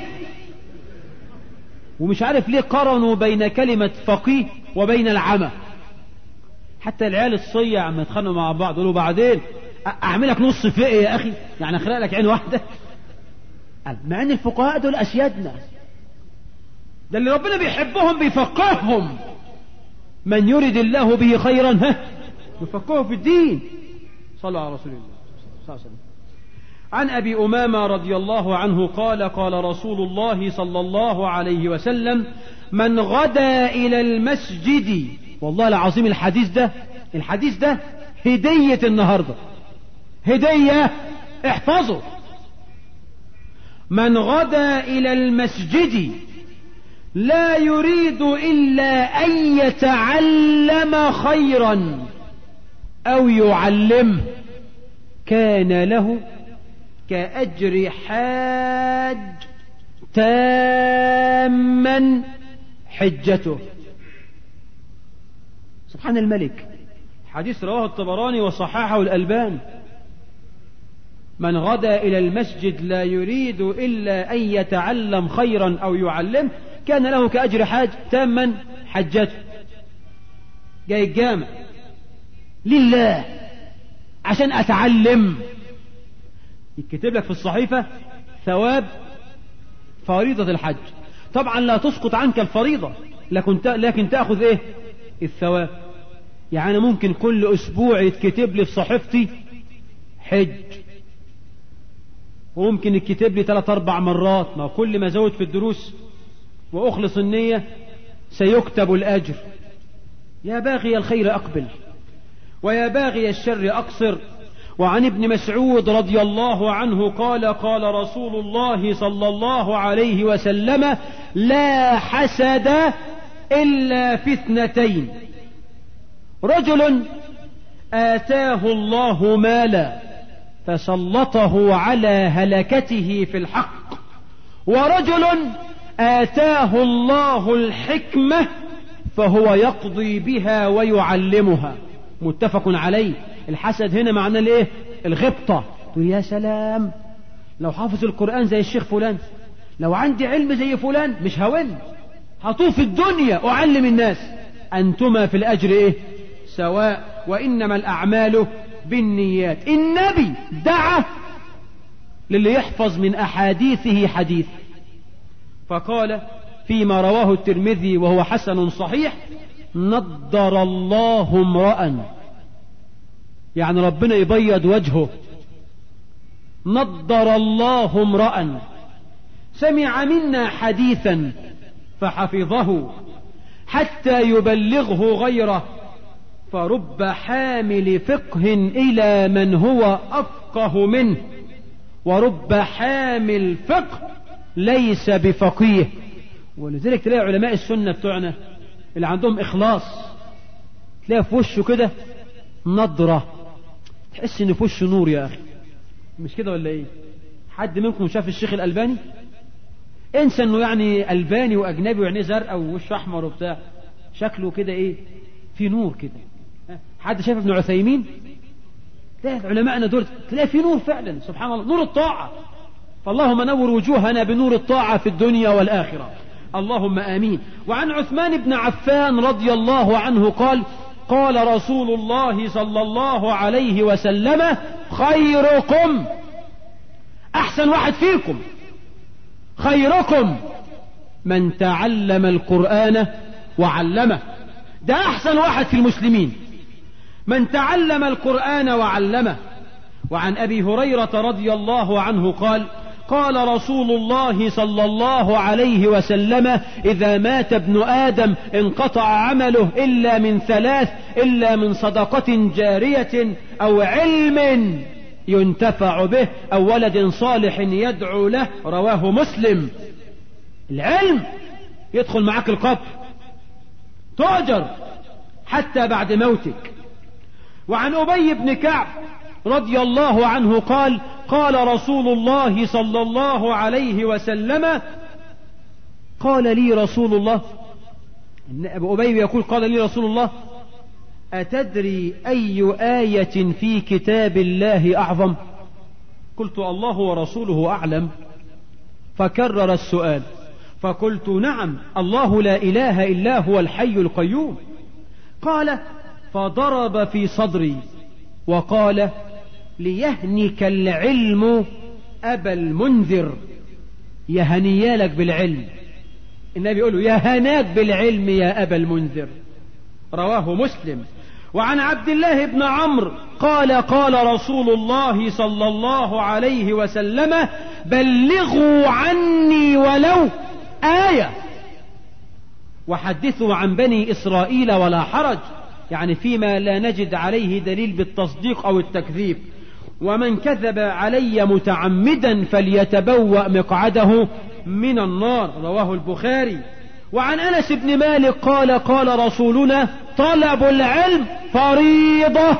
ومش عارف ليه قارنوا بين كلمة فقيه وبين العمى. حتى العيال الصيع عم يتخانقوا مع بعض يقولوا بعدين أعملك نص فقه يا أخي، يعني أخلق لك عين واحدة. مع أن الفقهاء دول أسيادنا، ده اللي ربنا بيحبهم بيفقههم. من يرد الله به خيرا ها يفقهه في الدين. صلوا على رسول الله صلى الله عليه وسلم. عن أبي أمامة رضي الله عنه قال قال رسول الله صلى الله عليه وسلم: من غدا إلى المسجد، والله العظيم الحديث ده الحديث ده هدية النهاردة، هدية احفظوا. من غدا إلى المسجد لا يريد إلا أن يتعلم خيرا أو يعلمه كان له كأجر حاج تاما حجته. سبحان الملك. حديث رواه الطبراني وصححه الألباني. من غدا إلى المسجد لا يريد إلا أن يتعلم خيرا أو يعلم كان له كأجر حاج تاما حجته. جاي الجامع لله عشان أتعلم، يكتب لك في الصحيفة ثواب فريضة الحج. طبعا لا تسقط عنك الفريضة، لكن لكن تأخذ ايه الثواب. يعني ممكن كل أسبوع يتكتب لي في صحيفتي حج، وممكن يتكتب لي ثلاث أربع مرات. ما كل ما زود في الدروس وأخلص النية سيكتب الأجر. يا باغي الخير أقبل ويا باغي الشر أقصر. وعن ابن مسعود رضي الله عنه قال قال رسول الله صلى الله عليه وسلم: لا حسد إلا في اثنتين: رجل آتاه الله مالا فسلطه على هلكته في الحق، ورجل آتاه الله الحكمة فهو يقضي بها ويعلمها. متفق عليه. الحسد هنا معناه الايه؟ الغبطة. تقول يا سلام لو حافظ القرآن زي الشيخ فلان، لو عندي علم زي فلان مش هون، هطوف الدنيا أعلم الناس. أنتما في الأجر ايه؟ سواء، وإنما الأعمال بالنيات. النبي دعا للي يحفظ من أحاديثه حديث، فقال فيما رواه الترمذي وهو حسن صحيح: نضر الله امرأ، يعني ربنا يبيض وجهه. نضر الله امرأ سمع منا حديثا فحفظه حتى يبلغه غيره، فرب حامل فقه إلى من هو أفقه منه، ورب حامل فقه ليس بفقيه. ولذلك تلاقي علماء السنة بتوعنا اللي عندهم إخلاص تلاقي في وشه كده نضرة، تحس ان في وشه نور يا أخي. مش كده ولا ايه؟ حد منكم شاف الشيخ الألباني؟ انسى انه يعني ألباني وأجنبي وعينيه زرقاء ووشه أحمر وبتاع، شكله كده ايه؟ في نور كده. حد شاف ابن عثيمين؟ تلاقي علماءنا دول تلاقي في نور فعلا. سبحان الله، نور الطاعة. فاللهم نور وجوهنا بنور الطاعة في الدنيا والآخرة، اللهم آمين. وعن عثمان بن عفان رضي الله عنه قال قال رسول الله صلى الله عليه وسلم: خيركم، أحسن واحد فيكم، خيركم من تعلم القرآن وعلمه. ده أحسن واحد في المسلمين، من تعلم القرآن وعلمه. وعن أبي هريرة رضي الله عنه قال قال رسول الله صلى الله عليه وسلم: إذا مات ابن آدم انقطع عمله إلا من ثلاث: إلا من صدقة جارية أو علم ينتفع به أو ولد صالح يدعو له. رواه مسلم. العلم يدخل معك القبر، تؤجر حتى بعد موتك. وعن أبي بن كعب رضي الله عنه قال قال رسول الله صلى الله عليه وسلم قال لي رسول الله، أبو أبي يقول قال لي رسول الله أتدري أي آية في كتاب الله أعظم؟ قلت الله ورسوله أعلم. فكرر السؤال فقلت نعم، الله لا إله إلا هو الحي القيوم. قال فضرب في صدري وقال ليهنك العلم أبا المنذر، يهنيالك بالعلم. النبي يقول له يا هناك بالعلم يا أبا المنذر، رواه مسلم. وعن عبد الله بن عمرو قال قال رسول الله صلى الله عليه وسلم بلغوا عني ولو آية وحدثوا عن بني إسرائيل ولا حرج، يعني فيما لا نجد عليه دليل بالتصديق أو التكذيب. ومن كذب علي متعمدا فليتبوأ مقعده من النار، رواه البخاري. وعن أنس بن مالك قال قال رسولنا طلب العلم فريضة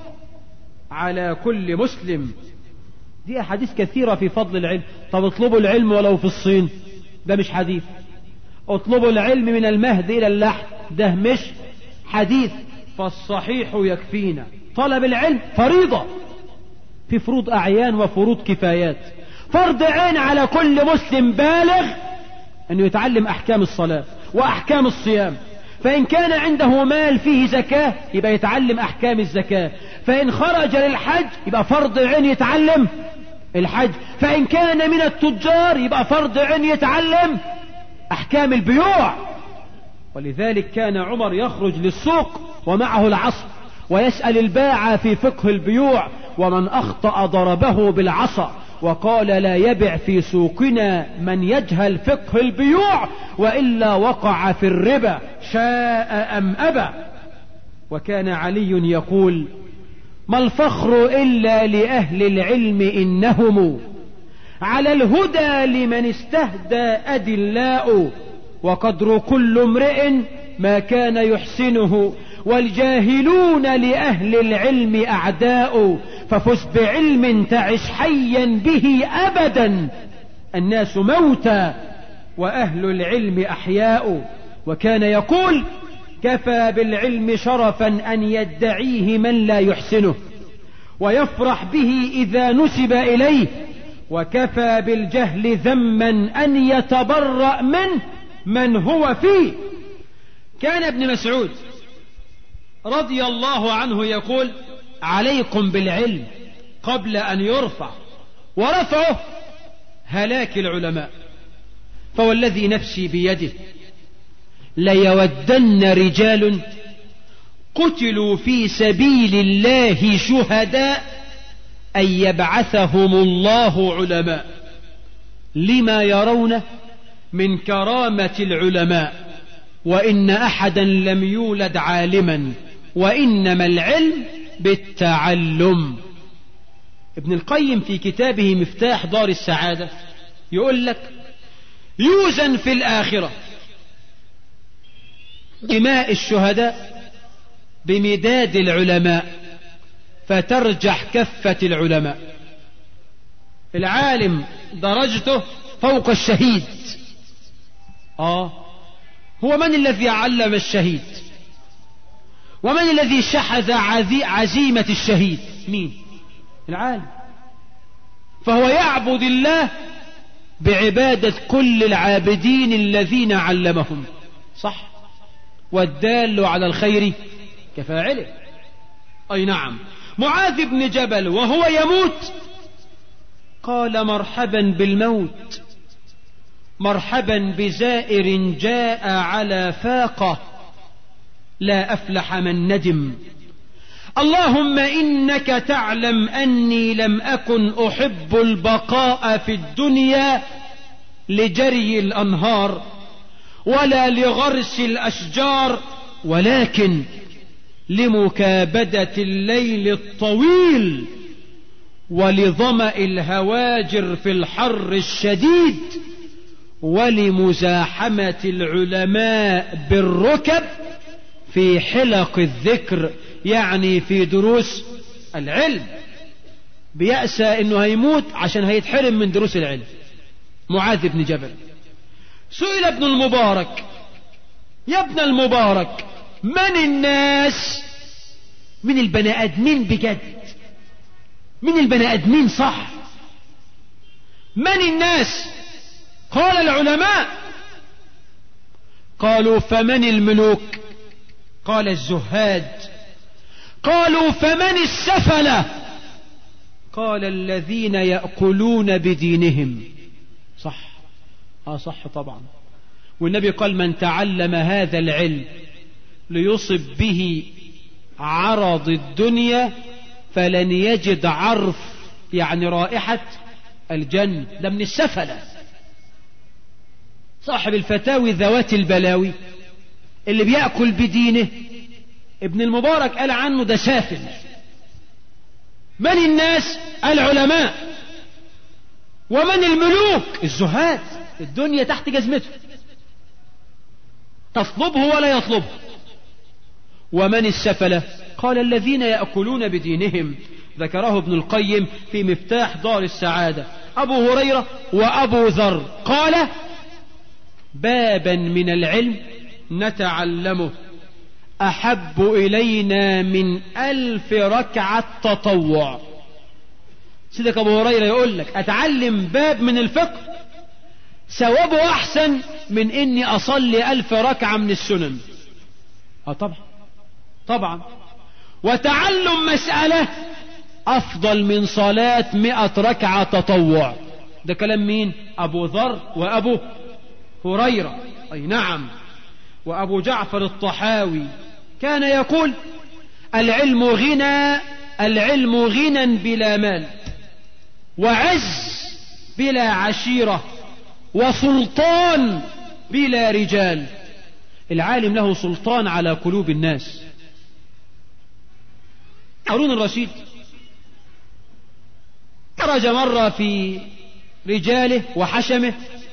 على كل مسلم. دي أحاديث كثيرة في فضل العلم. طب اطلبوا العلم ولو في الصين، ده مش حديث. اطلبوا العلم من المهد إلى اللحد، ده مش حديث. فالصحيح يكفينا. طلب العلم فريضة، في فروض أعيان وفروض كفايات. فرض عين على كل مسلم بالغ أنه يتعلم أحكام الصلاة وأحكام الصيام. فإن كان عنده مال فيه زكاة يبقى يتعلم أحكام الزكاة. فإن خرج للحج يبقى فرض عين يتعلم الحج. فإن كان من التجار يبقى فرض عين يتعلم أحكام البيوع. ولذلك كان عمر يخرج للسوق ومعه العصا ويسأل الباعة في فقه البيوع، ومن أخطأ ضربه بالعصا، وقال لا يبع في سوقنا من يجهل فقه البيوع وإلا وقع في الربا شاء أم أبى. وكان علي يقول ما الفخر إلا لأهل العلم إنهم على الهدى لمن استهدى أدلاء، وقدر كل امرئ ما كان يحسنه والجاهلون لأهل العلم أعداء، ففز بعلم تعش حيا به أبدا، الناس موتى وأهل العلم أحياء. وكان يقول كفى بالعلم شرفا أن يدعيه من لا يحسنه ويفرح به إذا نسب إليه، وكفى بالجهل ذما أن يتبرأ منه من هو فيه. كان ابن مسعود رضي الله عنه يقول عليكم بالعلم قبل أن يرفع، ورفعه هلاك العلماء. فوالذي نفسي بيده ليودن رجال قتلوا في سبيل الله شهداء أن يبعثهم الله علماء لما يرون من كرامة العلماء، وإن أحدا لم يولد عالما وإنما العلم بالتعلم. ابن القيم في كتابه مفتاح دار السعادة يقول لك يوزن في الآخرة دماء الشهداء بمداد العلماء فترجح كفة العلماء. العالم درجته فوق الشهيد. آه هو من الذي علم الشهيد؟ ومن الذي شحذ عزيمة الشهيد؟ مين؟ العالم. فهو يعبد الله بعبادة كل العابدين الذين علمهم، صح؟ والدال على الخير كفاعله. أي نعم. معاذ بن جبل وهو يموت قال مرحبا بالموت، مرحبا بزائر جاء على فاقة لا أفلح من ندم. اللهم إنك تعلم أني لم أكن أحب البقاء في الدنيا لجري الأنهار ولا لغرس الأشجار، ولكن لمكابدة الليل الطويل ولظمأ الهواجر في الحر الشديد ولمزاحمة العلماء بالركب في حلق الذكر يعني في دروس العلم، بيأسى انه هيموت عشان هيتحرم من دروس العلم. معاذ بن جبل سئل ابن المبارك: يا ابن المبارك، من الناس؟ من البني ادمين بجد، من البني ادمين صح، من الناس؟ قال: العلماء. قالوا: فمن الملوك؟ قال: الزهاد. قالوا: فمن السفلة؟ قال: الذين يأكلون بدينهم. صح، آه صح طبعا. والنبي قال: من تعلم هذا العلم ليصب به عرض الدنيا فلن يجد عرف، يعني رائحة الجنة. ده من السفلة. صاحب الفتاوي ذوات البلاوي اللي بيأكل بدينه، ابن المبارك قال عنه: ده سافل. من الناس؟ العلماء. ومن الملوك؟ الزهاد، الدنيا تحت جزمته، تطلبه ولا يطلبه. ومن السفلة؟ قال: الذين يأكلون بدينهم. ذكره ابن القيم في مفتاح دار السعادة. أبو هريرة وأبو ذر قال: بابا من العلم نتعلمه أحب إلينا من ألف ركعة تطوع. سيدك أبو هريرة يقول لك: أتعلم باب من الفقه ثوابه أحسن من إني أصلي ألف ركعة من السنن. آه طبعا طبعا. وتعلم مسألة أفضل من صلاة مئة ركعة تطوع. ده كلام مين؟ أبو ذر وأبو هريرة. أي نعم. وأبو جعفر الطحاوي كان يقول: العلم غنى، العلم غنى بلا مال، وعز بلا عشيرة، وسلطان بلا رجال. العالم له سلطان على قلوب الناس. هارون الرشيد خرج مرة في رجاله وحشمه،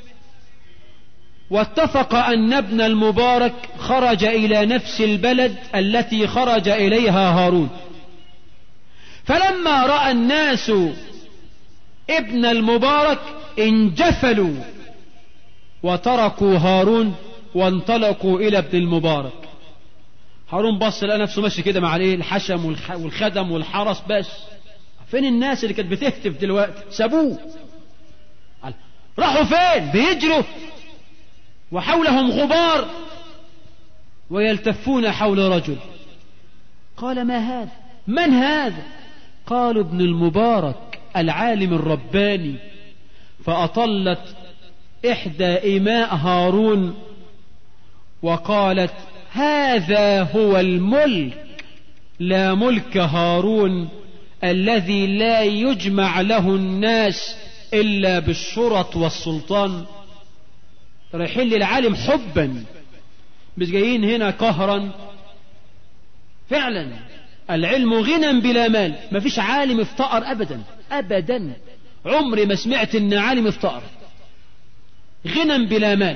واتفق أن ابن المبارك خرج إلى نفس البلد التي خرج إليها هارون. فلما رأى الناس ابن المبارك انجفلوا وتركوا هارون وانطلقوا إلى ابن المبارك. هارون بص لقى نفسه ماشي كده مع الايه الحشم والخدم والحرس، بس فين الناس اللي كانت بتهتف دلوقتي؟ سابوه. راحوا فين؟ بيجروا وحولهم غبار ويلتفون حول رجل. قال: ما هذا؟ من هذا؟ قالوا: ابن المبارك العالم الرباني. فأطلت إحدى إماء هارون وقالت: هذا هو الملك، لا ملك هارون الذي لا يجمع له الناس إلا بالشرط والسلطان. رايحين للعالم حبا، مش جايين هنا قهرا. فعلا العلم غنى بلا مال. ما فيش عالم افتقر أبدا أبدا. عمري ما سمعت ان عالم افتقر. غنى بلا مال،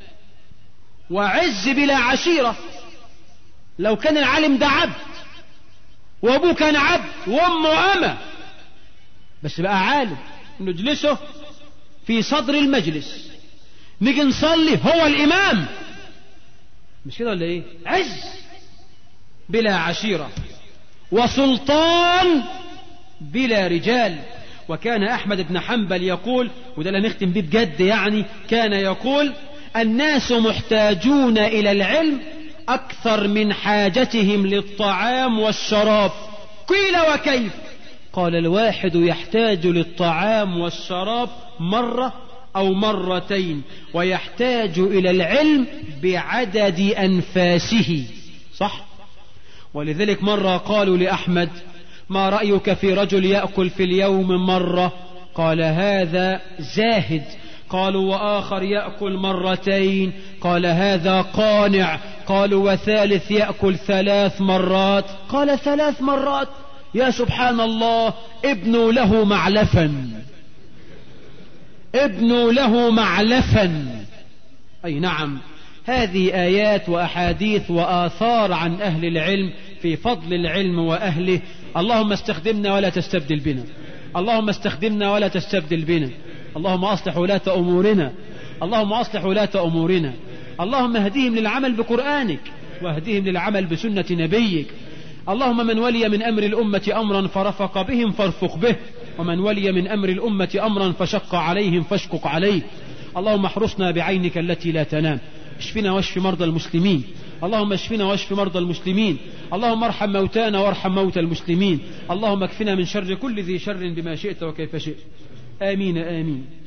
وعز بلا عشيرة. لو كان العالم ده عبد وابوه كان عبد وامه أمة، بس بقى عالم، نجلسه في صدر المجلس، نيجي نصلي هو الإمام. مش كده ولا ايه؟ عز بلا عشيرة، وسلطان بلا رجال. وكان أحمد بن حنبل يقول، وده اللي نختم بيه بجد يعني، كان يقول: الناس محتاجون إلى العلم أكثر من حاجتهم للطعام والشراب. قيل: وكيف؟ قال: الواحد يحتاج للطعام والشراب مرة أو مرتين، ويحتاج إلى العلم بعدد أنفاسه. صح؟ ولذلك مرة قالوا لأحمد: ما رأيك في رجل يأكل في اليوم مرة؟ قال: هذا زاهد. قالوا: وآخر يأكل مرتين؟ قال: هذا قانع. قالوا: وثالث يأكل ثلاث مرات؟ قال: ثلاث مرات؟ يا سبحان الله، ابنوا له معلفا، ابنوا له معلفا. أي نعم. هذه آيات وأحاديث وآثار عن أهل العلم في في فضل العلم وأهله. اللهم استخدمنا ولا تستبدل بنا، اللهم استخدمنا ولا تستبدل بنا. اللهم أصلح ولاة أمورنا، اللهم أصلح ولاة أمورنا. اللهم اهدهم للعمل بقرآنك واهدهم للعمل بسنة نبيك. اللهم من ولي من أمر الأمة أمرا فرفق بهم فارفق به، ومن ولي من أمر الأمة أمرا فشق عليهم فاشقق عليه. اللهم احرسنا بعينك التي لا تنام. اشفنا واشف مرضى المسلمين، اللهم اشفنا واشف مرضى المسلمين. اللهم ارحم موتانا وارحم موتى المسلمين. اللهم اكفنا من شر كل ذي شر بما شئت وكيف شئت. آمين آمين.